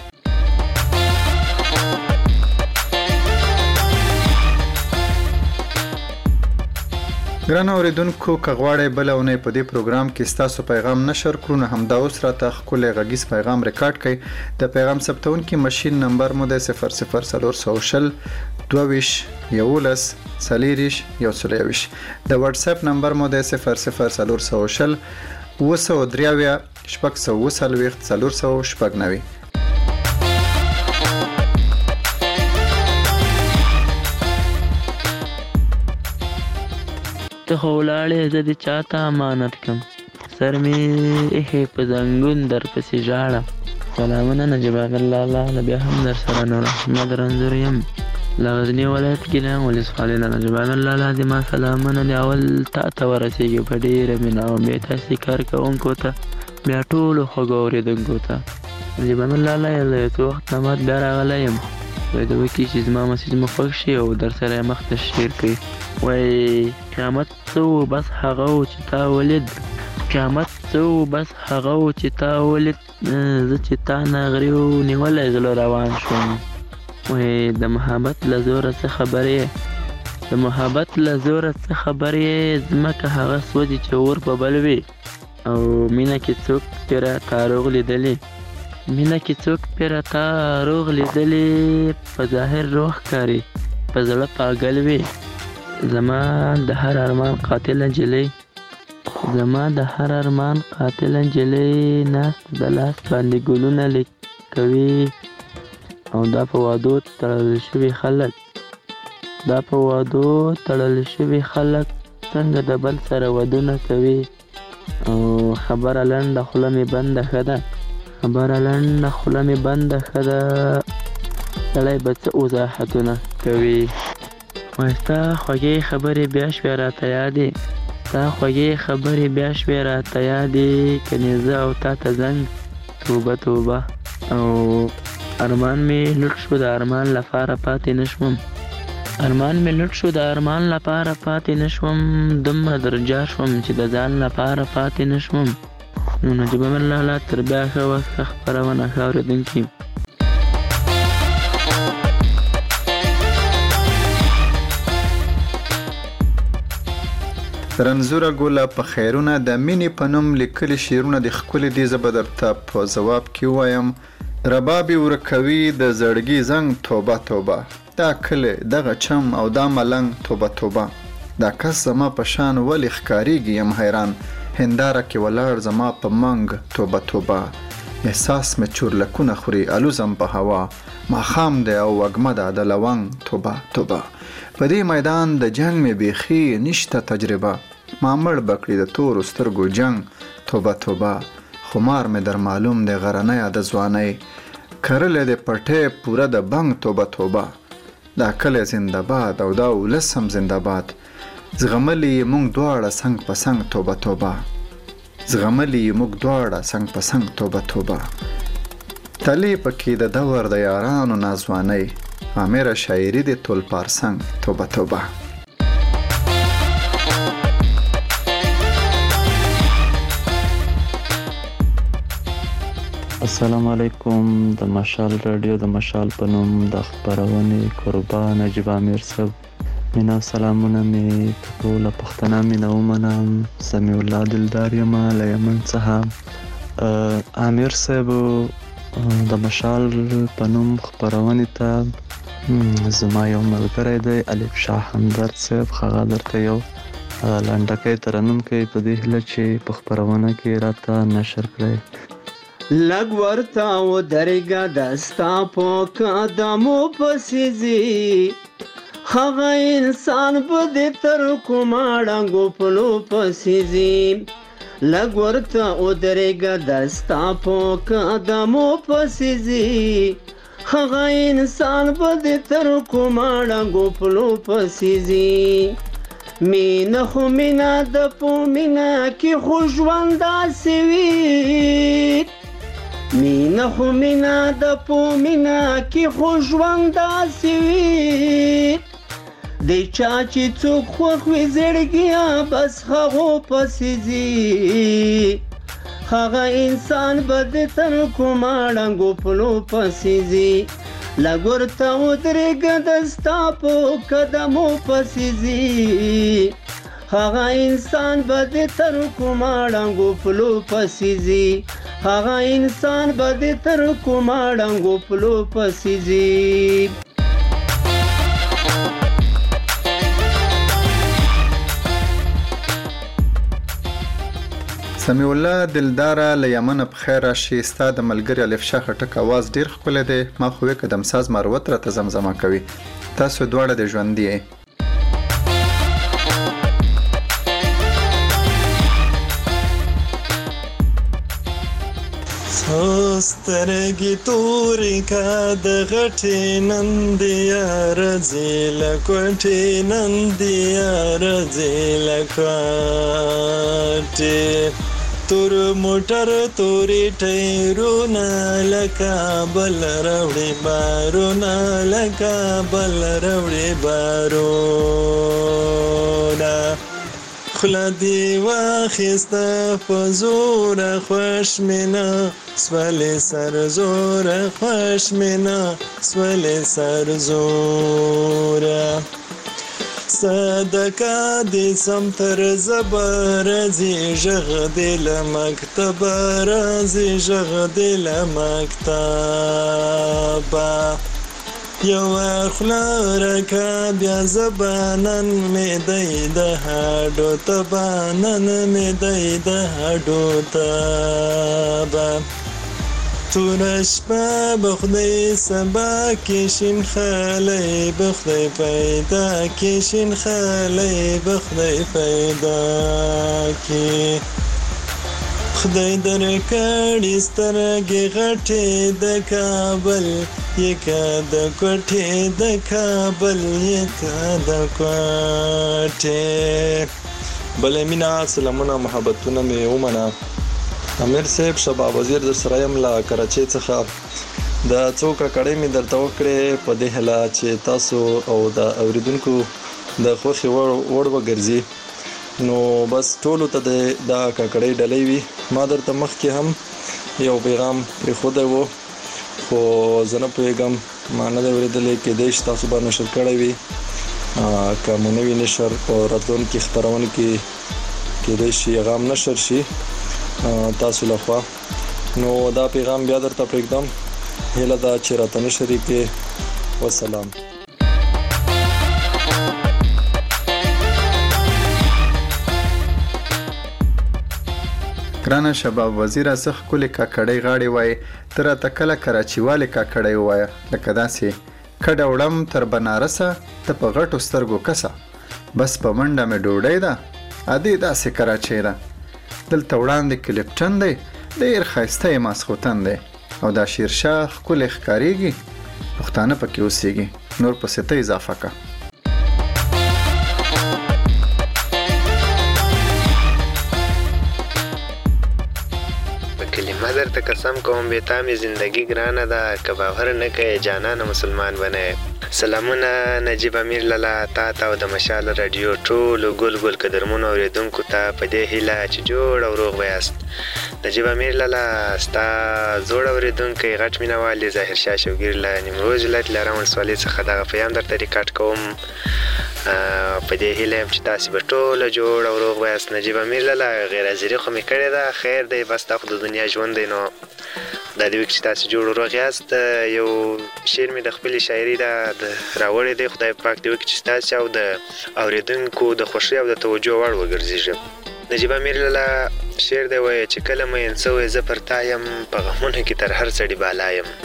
ګرانه اورېدونکو که غواړئ بله اونۍ په دې پروګرام کې ستاسو پیغام نشر کړو نو همدا اوس راته ښکلی غږیز پیغام ریکارډ کړئ د پیغام ثبتونکي مشین نمبر مو دی صفر صفر څلور سوه شل دوه ویشت یولس څلېرویشت یو سل یوویشت د واټساپ نمبر مو دی صفر صفر څلور سوه شل اوه سوه درې اویا شپږ سوه اوه څلوېښت څلور سوه شپږ نوي ته خو ولاړې زه دې چاته امانت کم سر مې ایښې په زنګون در پسې ژاړم سلامونه نجیب الله لاله بیا هم در سره نور احمد رنځور یم له غزني ولایت ګیلان ولسوالۍ نه نجیب الله لا دې ما سلامونه دې اول تا ته ورسېږي په ډېره مینه او بیا تاسې کار کوونکو ته بیا ټولو خوږو اورېدونکو ته نجیب الله لا یو څه وخت نه مات بیا راغلی یم وایي د وکړي چې زما مسیج مو خوښ شي او در سره یې مخ ته شیر کړي وای قیامت څه و بس هغه و چې تا ولید قیامت څه و بس هغه و چې تا ولید زه چې تا نه غریو نیولی زړه روان شوم وای د محبت له زوره څه خبرې د محبت له زوره څه خبرې ځمکه هغه سوځي چې اور په بل وي او مینه کې څوک پې راته روغ لیدلي مینه کې څوک پې راته روغ لیدلي په ظاهر روغ ښکاري په زړه پاگل وي زما د هر ارمان قاتل نجلۍ زما د هر ارمان قاتل نجلۍ ناست د لاس باندې ګلونه لیکوي او دا په وعدو تړل شوي خلک دا په وعدو تړل شوي خلک څنګه د بل سره ودونه کوي او خبره لنډه خوله مې بنده ښه ده خبره لنډه خوله مې بنده ښه ده سړی به څه وضاحتونه کوي وای ستا خوږې خبرې بیا شوې راته یادې ستا خوږې خبرې بیا شوې راته یادې کنې زه او تا ته زنګ توبه توبه او ارمان مې لوټ شو د ارمان لپاره پاتې نه شوم ارمان مې لوټ شو د ارمان لپاره پاتې نه شوم دومره درجا شوم چې د ځان لپاره پاتې نه شوم نو نجیب الله لا تر بیا ښه وخت ښه خپرونه ښه اورېدونکي رنځوره ګوله په خیرونه د مینې په نوم لیکلي شعرونه د ښکلي دي زه به درته په ځواب کې ووایم ربابي ورکوي د زړګي زنګ توبه توبه دا کلی دغه چم او دا ملنګ توبه توبه دا کس زما په شان ولې ښکارېږي یم حیران هنداره کې ولاړ زما په منګ توبه توبه احساس مې چورلکونه خوري الوزم په هوا ماښام دی او وږمه ده د لونګ توبه توبه په دې میدان د جنگ مې بیخي نشته تجربه ما مړ بکړي د تورو سترګو جنگ توبه توبه خمار مې در معلوم دی غرنۍ د ځوانۍ کرلی د پټۍ پوره د بنګ توبه توبه دا کلی زنده باد او دا ولس هم زنده باد زغملی یې موږ دواړه څنګ په څنګ توبه توبه زغملی یې موږ دواړه څنګ په څنګ توبه توبه تلې پکې د دور د یارانو ناځوانۍ عامره شاعري د تول پارسنګ توبه توبه السلام علیکم د مشال رادیو د مشال په نوم د خپرونې کوربه نجیب امیر صاحب مینا سلامونه مې په ټوله پښتانه مینا ومنم سمیع الله دلدار یم له یمن څخه امیر صاحب د مشال په نوم خپرونې ته زما یو ملګری دی الف شاه همدرد صاحب هغه درته یو لنډکی ترنم کوي په دې هیله چې په خپرونه کې راته نشر کړی لږ ورته ودرېږه دستا په قدمو پسې ځي هغه انسان به دې تر کومه ړنګو پلو پسې ځي لږ ورته ودرېږه در ستا په قدمو پسې ځي هغه انسان به دې تر کومه ړنګو پلو پسې ځي مینه خو مینه ده په مینه کې خو ژوند داسې وي مینه خو مینه ده په مینه کې خو ژوند داسې وي د چا چې څوک خوښ وي زړګیه بس هغو پسې ځي هغه انسان به د تر کومه ړنګو پلو پسې ځي لږ ورته ودرېږه د ستا په قدمو پسې ځي هغه انسان به د تر کومه ړنګو پلو پسې ځي هغه انسان به د تر کومه ړنګو پلو پسې ځي سمیع الله دلداره له یمنه په خیر راشي ستا د ملګري الف شاه خټک اواز ډیر ښکلی دی ما خو یې قدم ساز مروت راته زمزمه کوي تاسو دواړه د ژوندي یې سترګې تورې کا د غټې نندیا رځې له کوټې نندیا رځې له کوټې تور موټر تورې ټایرونه لکه بل راوړې بارونه لکه بل راوړې بارونه خوله دې واخیسته په زوره خوښ مینه سولې سر زوره خوښ مینه سولې سر زوره صدقه دې سم تر زبر راځي غږ دې له مکتبه راځي غږ دې له مکتبه یوه خوله راکه بیا زبانن مې دی د هډو تبه نن مې دی د هډو تبه توره شپه به خدای سبا کې شین خالی به خدای پیدا کې شین خالی به خدای پیدا کې خدای درکړي سترګې غټې د کابل یکه د کوټې د کابل یکه د کوټې بله مینه سلامونه محبتونه مې ومنه امیر صاحب شباب وزیر در سره یم له کراچۍ څخه د څو ککړۍ مې درته وکړې په دې هیله چې تاسو او د اوریدونکو د خوښې وړ وګرځي نو بس ټولو ته د دا ککړۍ ډلۍ وي ما درته مخکې هم یو پیغام پرېښودی و خو زه نه پوهېږم ما نه دی اورېدلی کېدی شي تاسو به نشر کړی وي که مو نه وي نشر په راتلونکي خپرونو کې کېدی شي هغه هم نشر شي تاسو لخوا نو دا پیغام بیا درته پرېږدم هیله ده چې راته نشر یې کړې وسلام ګرانه شباب وزیره زه ښکلې کاکړۍ غاړې وایې ته راته کله کراچي والې کاکړۍ ووایه لکه داسې کډه وړم تر بنارسه ته په غټو سترګو کسه بس په منډه مې ډوډۍ ده ادې داسې کراچۍ ده دلته وړاندې کلیپټن دی ډېر ښایسته یې ماسخوتن دی او دا شیرشاه ښکلې ښکارېږي پښتانه پکې اوسېږي نور پسې ته اضافه که کلمه درته قسم کوم بې تا مې زندگی ګرانه ده که باور نه کوې جانانه مسلمان به نه سلامونه نجیب امیر لاله تا ته او د مشال راډیو ټولو ګل ګل قدرمنو اورېدونکو ته په دې هیله چې جوړ او روغ به یاست نجیب امیر لاله ستا زوړ اورېدونکی غټ مینهوال دی ظاهرشاه شوګیر له نیمروز ولایت لارام ولسوالۍ څخه دغه پیام درته ریکارډ کوم په دې هیله یم چې تاسې به ټوله جوړ او روغ به یاست نجیب امیر لاله غیر حاضري خو مې کړې ده خیر دی بس دا خو د دنیا ژوند دی نو دا دې وي چې تاسې جوړ او روغ یاست یو شعر مې د خپلې شاعري ده راوړی دی خدای پاک دې وکړي چې ستاسې او د اورېدونکو د خوښۍ او د توجه وړ وګرځېږم نجیب امیر لاله شعر دی وایي چې کله مین څه وایي زه پر تا یم په غمونو کې تر هر سړي بالا یم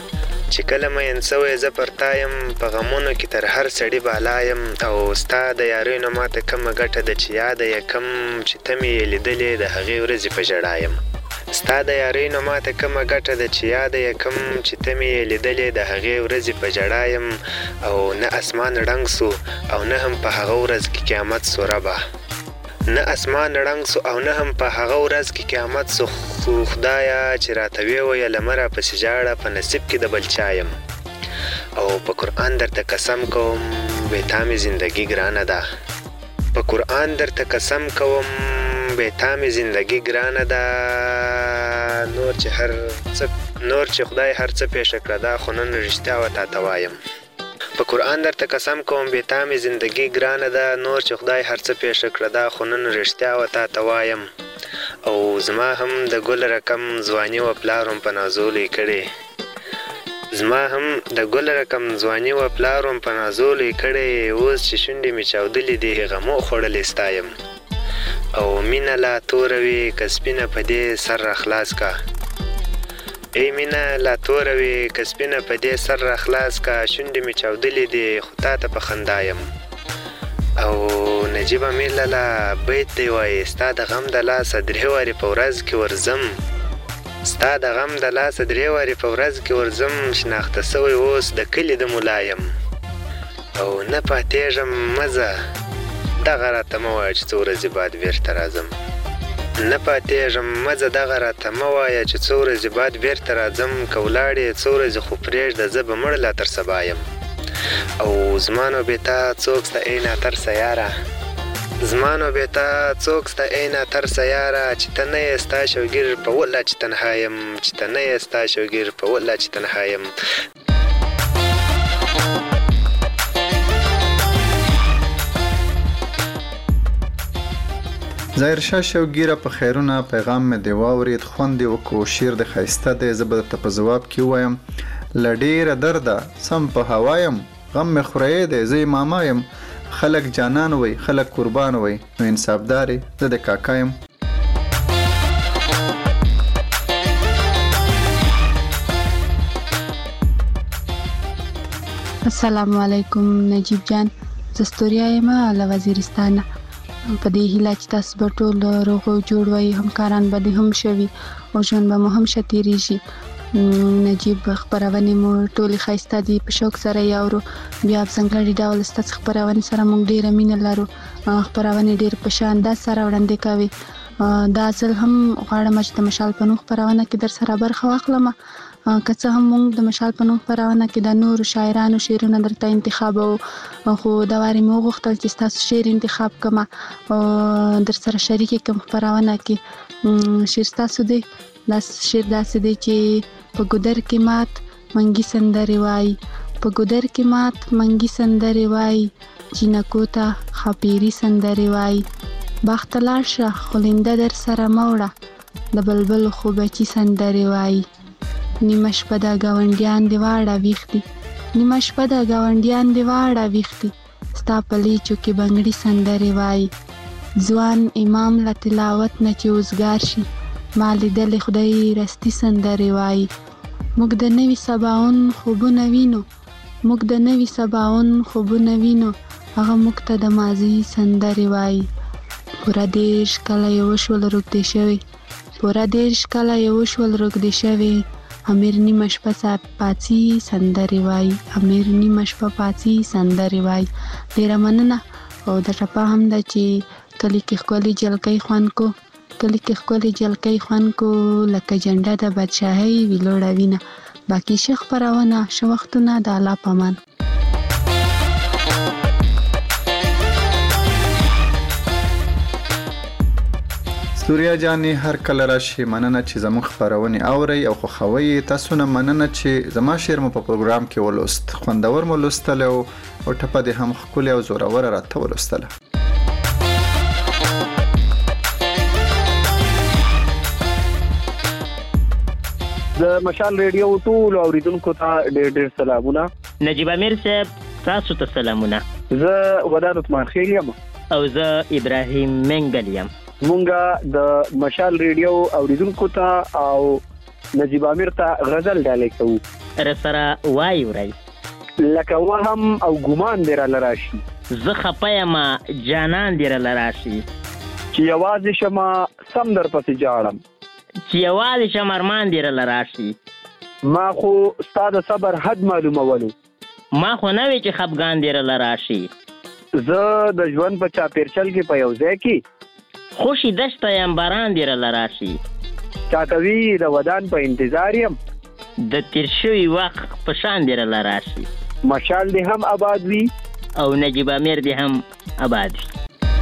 چې کله مین سوی زه پر تا یم په غمونو کې تر هر سړي بالا یم او ستا د یارۍ نه ماته کومه ګټه ده چې یاده یې کم چې ته مې یې لیدلې د هغې ورځې په ژړا یم ستا د یارۍ نه ماته کومه ګټه ده چې یاده یې کم چې ته مې یې لیدلې د هغې ورځې په ژړا یم او نه اسمان ړنګ سو او نه هم په هغه ورځ کې قیامت سو ربه نه اسمان ړنګ سو او نه هم په هغه ورځ کې قیامت سو خو خدایه چې راته ویې ویله مه راپسې ژاړه په نصیب کې د بل چا یم او په قرآن درته قسم کوم بې تا مې زندګي ګرانه ده په قرآن درته قسم کوم بې تا مې زندګي ګرانه ده نور چې هر څه نور چې خدای هر څه پېښه کړه دا خو نن رښتیا و تا ته وایم په قرآن درته قسم کوم بې تا مې زندګي ګرانه ده نور چې خدای هر څه پېښه کړه دا خو نن رښتیا و تا ته وایم او زما هم د ګل رقم ځواني و پلار هم په نازولې کړې زما هم د ګل رقم ځواني و پلار هم په نازولې کړې اوس چې شونډې مې چاودلې دي غمو خوړلې ستا یم او مینه لا توره وي که سپینه په دې سر راخلاص کا ای مینه لا توره وي که سپینه په دې سر راخلاص کا شونډې مې چاودلې دي خو تا ته په خندا یم او نجیب امیر لالا بیت دی وایي ستا د غم د لاسه درې وارې په ورځ کې ورځم ستا د غم د لاسه درې وارې په ورځ کې ورځم شناخته سوی اوس د کلي د ملا یم او نه پاتېږم مزه دغه راته مه وایه چې څو ورځې بعد بېرته راځم نه پاتېږم مزه دغه راته مه وایه چې څو ورځې بعد بېرته راځم که ولاړې څو ورځې خو پرېږده زه به مړ لا تر سبا یم او زما نو بې تا څوک سته ای ناترسه یاره زما نو بې تا څوک سته ای ناترسه یاره چې ته نه یې ستا شوګیر په وله چې تنها یم چې ته نه یې ستا شوګیر په وله چې تنها یم ظاهر شاه شوګیره په خیرونه پیغام مې دی واورید خوند یې وکړو شعر د ښایسته دی زه به درته په ځواب کې ووایم له ډېره درده سم په هوا یم غم مې خورایې دی زه یې ماما یم خلک جانان وی خلک قربان وی نو انصافدار یې زه د کاکا یم السلام علیکم نجیب جان زه ستوریا یم له وزیرستانه په دې هیله چې تاسو به ټول روغ او جوړ وئ همکاران به دې هم شوي او ژوند به مو هم ښه تېرېږي نجیب خپرونې مو ټولې ښایسته دي په شوق سره یې اورو بیا په ځانګړي ډول ستاسو خپرونې سره موږ ډېره مینه لرو خپرونې ډېر په شان انداز سره وړاندې کوي دا ځل هم غواړم چې د مشال په نوم خپرونه کې در سره برخه واخلم که څه هم موږ د مشال په نوم خپرونه کې د نورو شاعرانو شعرونه درته انتخابوو خو دا وارې مې وغوښتل چې ستاسو شعر انتخاب کړم در سره شریکې کړم خپرونه کې شعر ستاسو دی دا شعر داسې دی چې په ګودر کې مات منګي سندرې وایي په ګودر کې مات منګي سندرې وایي جینکو ته خپیري سندرې وایي باغ ته لاړ شه خو لنده در سره مه وړه د بلبل خو بچي سندرې وایي نیمه شپه د ګاونډیان دې واړه ویښ دي نیمه شپه د ګاونډیان دې واړه ویښ دي ستا په لیچو کې بنګړي سندرې وایي ځوان امام له تلاوت نه چې اوزګار شي ما لیدلې خدای رستي سندرې وایي موږ د نوي سباون خوبونه وینو موږ د نوي سباون خوبونه وینو هغه موږ ته د ماضي سندرې وایي پوره دېرش کله یې وشول روږدې شوې پوره دېرش کله یې وشول روږدې شوې امیر نیمه شپه پاڅي سندرې وایي امیر نیمه شپه پاڅي سندرې وایي ډېره مننه او د ټپه هم ده چې کلي کې ښکلې جلکۍ خوند کو کلي کې ښکلې جلکۍ خوند کو لکه جنډه د بادشاهۍ وي لوړه وینه باقي ښه خپرونه ښه وختونه د الله په امان ستوریا جانې هر کله راشي مننه چې زموږ خپرونې اورئ او خوښوئ تاسو نه مننه چې زما شعر مو په پروګرام کې ولوست خوندور مو لوستلی او ټپه دې هم ښکلې او زوروره راته ولوستله د مشال ریډیو ټول اوریدونکو ته ډېر ډېر سلامونه نجیب امیر صاحب تاسو ته سلامونه زه وداد عثمان خیل یم او زه ابراهیم منګل یم مونږه د مشال ریډیو اوریدونکو ته او نجیب امیر ته غزل ډالۍ کوو رسره وای ورای لکه وهم او ګمان دې راله راشي زه خفه یم جانان دې راله راشي چې یوازې شمه سم در پسې جاړم چې یوازې شم ارمان دې راله راشي ما خو ستا د صبر حد معلومولو ما خو نه وی چې خفګان دې راله راشي زه د ژوند په چاپېرچل کې په یو ځای کې خوشي دشته یم باران دې راله راشي چاته وي د ودان په انتظار یم د تیر شوي وخت په شان دې راله راشي مشال دې هم آباد وي او نجیب امیر دې هم آباد وي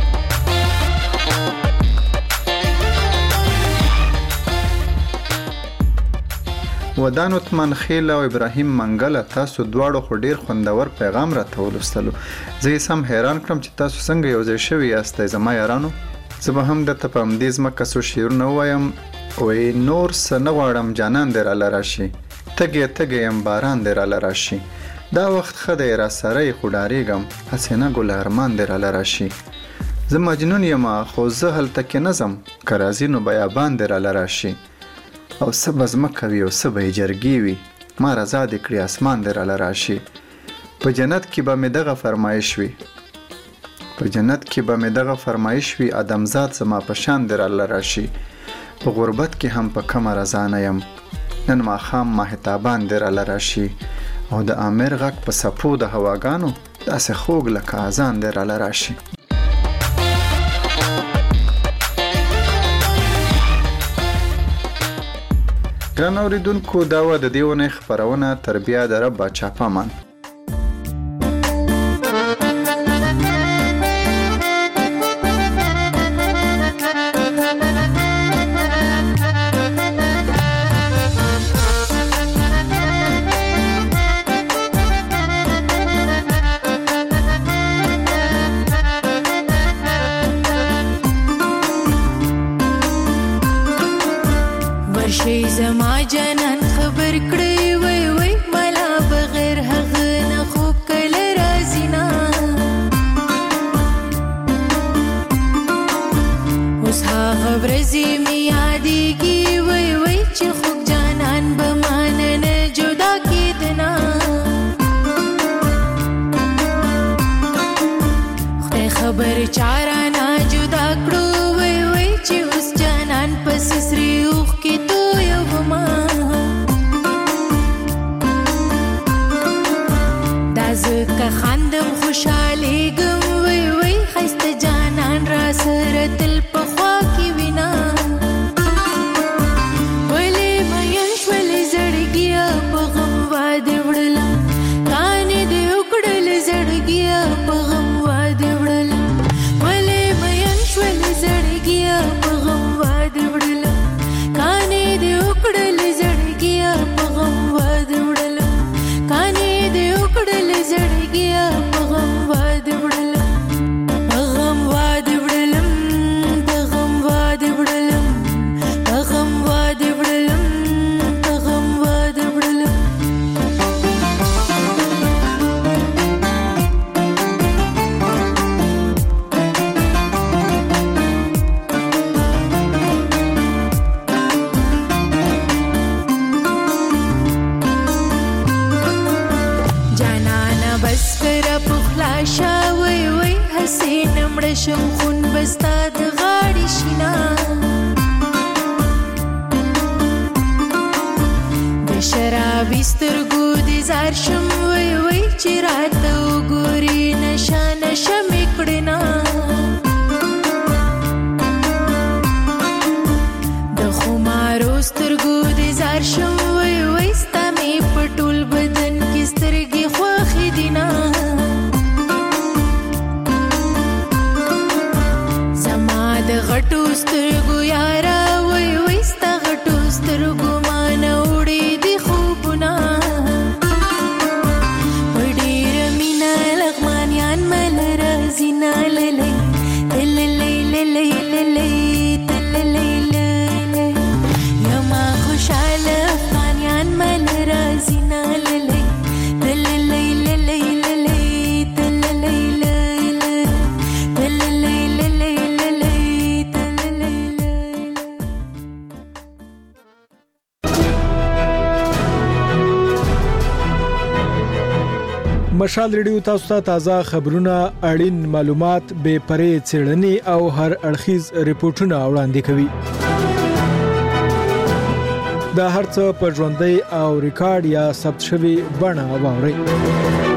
ودان عثمان خیل او ابراهیم منګل تاسو دواړو خو ډیر خوندور پیغام راته ولستلو زه سم حیران کړم چې تاسو څنګه یو ځای شوي یاستئ زما یارانو زه به هم درته په همدې ځمکه څو شعرونه ووایم وایي نور څه نه غواړم جانان دې راله راشي تږی تږی یم باران دې راله راشي دا وخت ښه دی راسره یې خو ډارېږم هسې نه ګل ارمان دې راله راشي زه مجنون یم خو زه هلته کې نه ځم که راځي نو بیابان دې راله راشي او څه به ځمکه وي او څه به یې جرګې وي ما رضا دې کړي اسمان دې راله راشي په جنت کې به مې دغه فرمایش وي په جنت کې به مې دغه فرمایش وي ادمزاد زما په شان دې راله راشي په غربت کې هم په کمه رضا نه یم نن ماښام ماهتابان دې راله راشي او د امیر غږ په څپو د هواګانو داسې خوږ لکه اذان دې راله راشي ګران اوریدونکو دا وه د دې اونۍ خپرونه تر بیا د رب باچا په امان شي زما جنان خبر کړی وای وای ملا بغیر هغه نه خوب کله راځي نه اوس هغه ورځې مې یادېږي وای وای چې خوب جانان به مانه نه جدا کېدنه خدای خبر چاره نه جدا کړو وای وای چې اوس جانان پس سري اوخ کې که خاندم خوشحالیږم وای وای ښایسته جانان را سره تل په خوا کې وینا ولې مین شولې زړګیا په غم واده وړلم کانې دې وکړل زړګیا په غم واده وړلم ولې مین شولې زړګیا په غم واده وړلم کانې دې وکړل زړګیا په غم واده وړلم کانې دې وکړل زړګیا په غم واده وړلم په غم واده وړلم په غم واده وړلم په غم واده وړلم په غم واده وړلم شا وای وای حسین مړ شم خون بستا د غاړې شینا د شرابي سترګو دې زار شم وای وای چې راته وګورې نشه نشه مې کړې نه د خمارو سترګو دې زار شم وای وای ستا مې په ټول بدن کې سترګې خوښې دي نه د غټو سترګو یارا وای وای ستا غټو سترګو مانه وړې دي خوبونه په ډېره مینه لغمانیان مل راځي نه للی تللی للی للی تللی للی یما خوشحاله افغانیان مل راځي نه للی تللی للی للی تللی للی تللی للی مشال ریډیو تاسو ته تازه خبرونه، اړین معلومات، بې پرې څېړنې او هر اړخیز ریپورتونه وړاندې کوي. دا هر څه په ژوندۍ او ریکارډ یا ثبت شوي بڼه واورئ.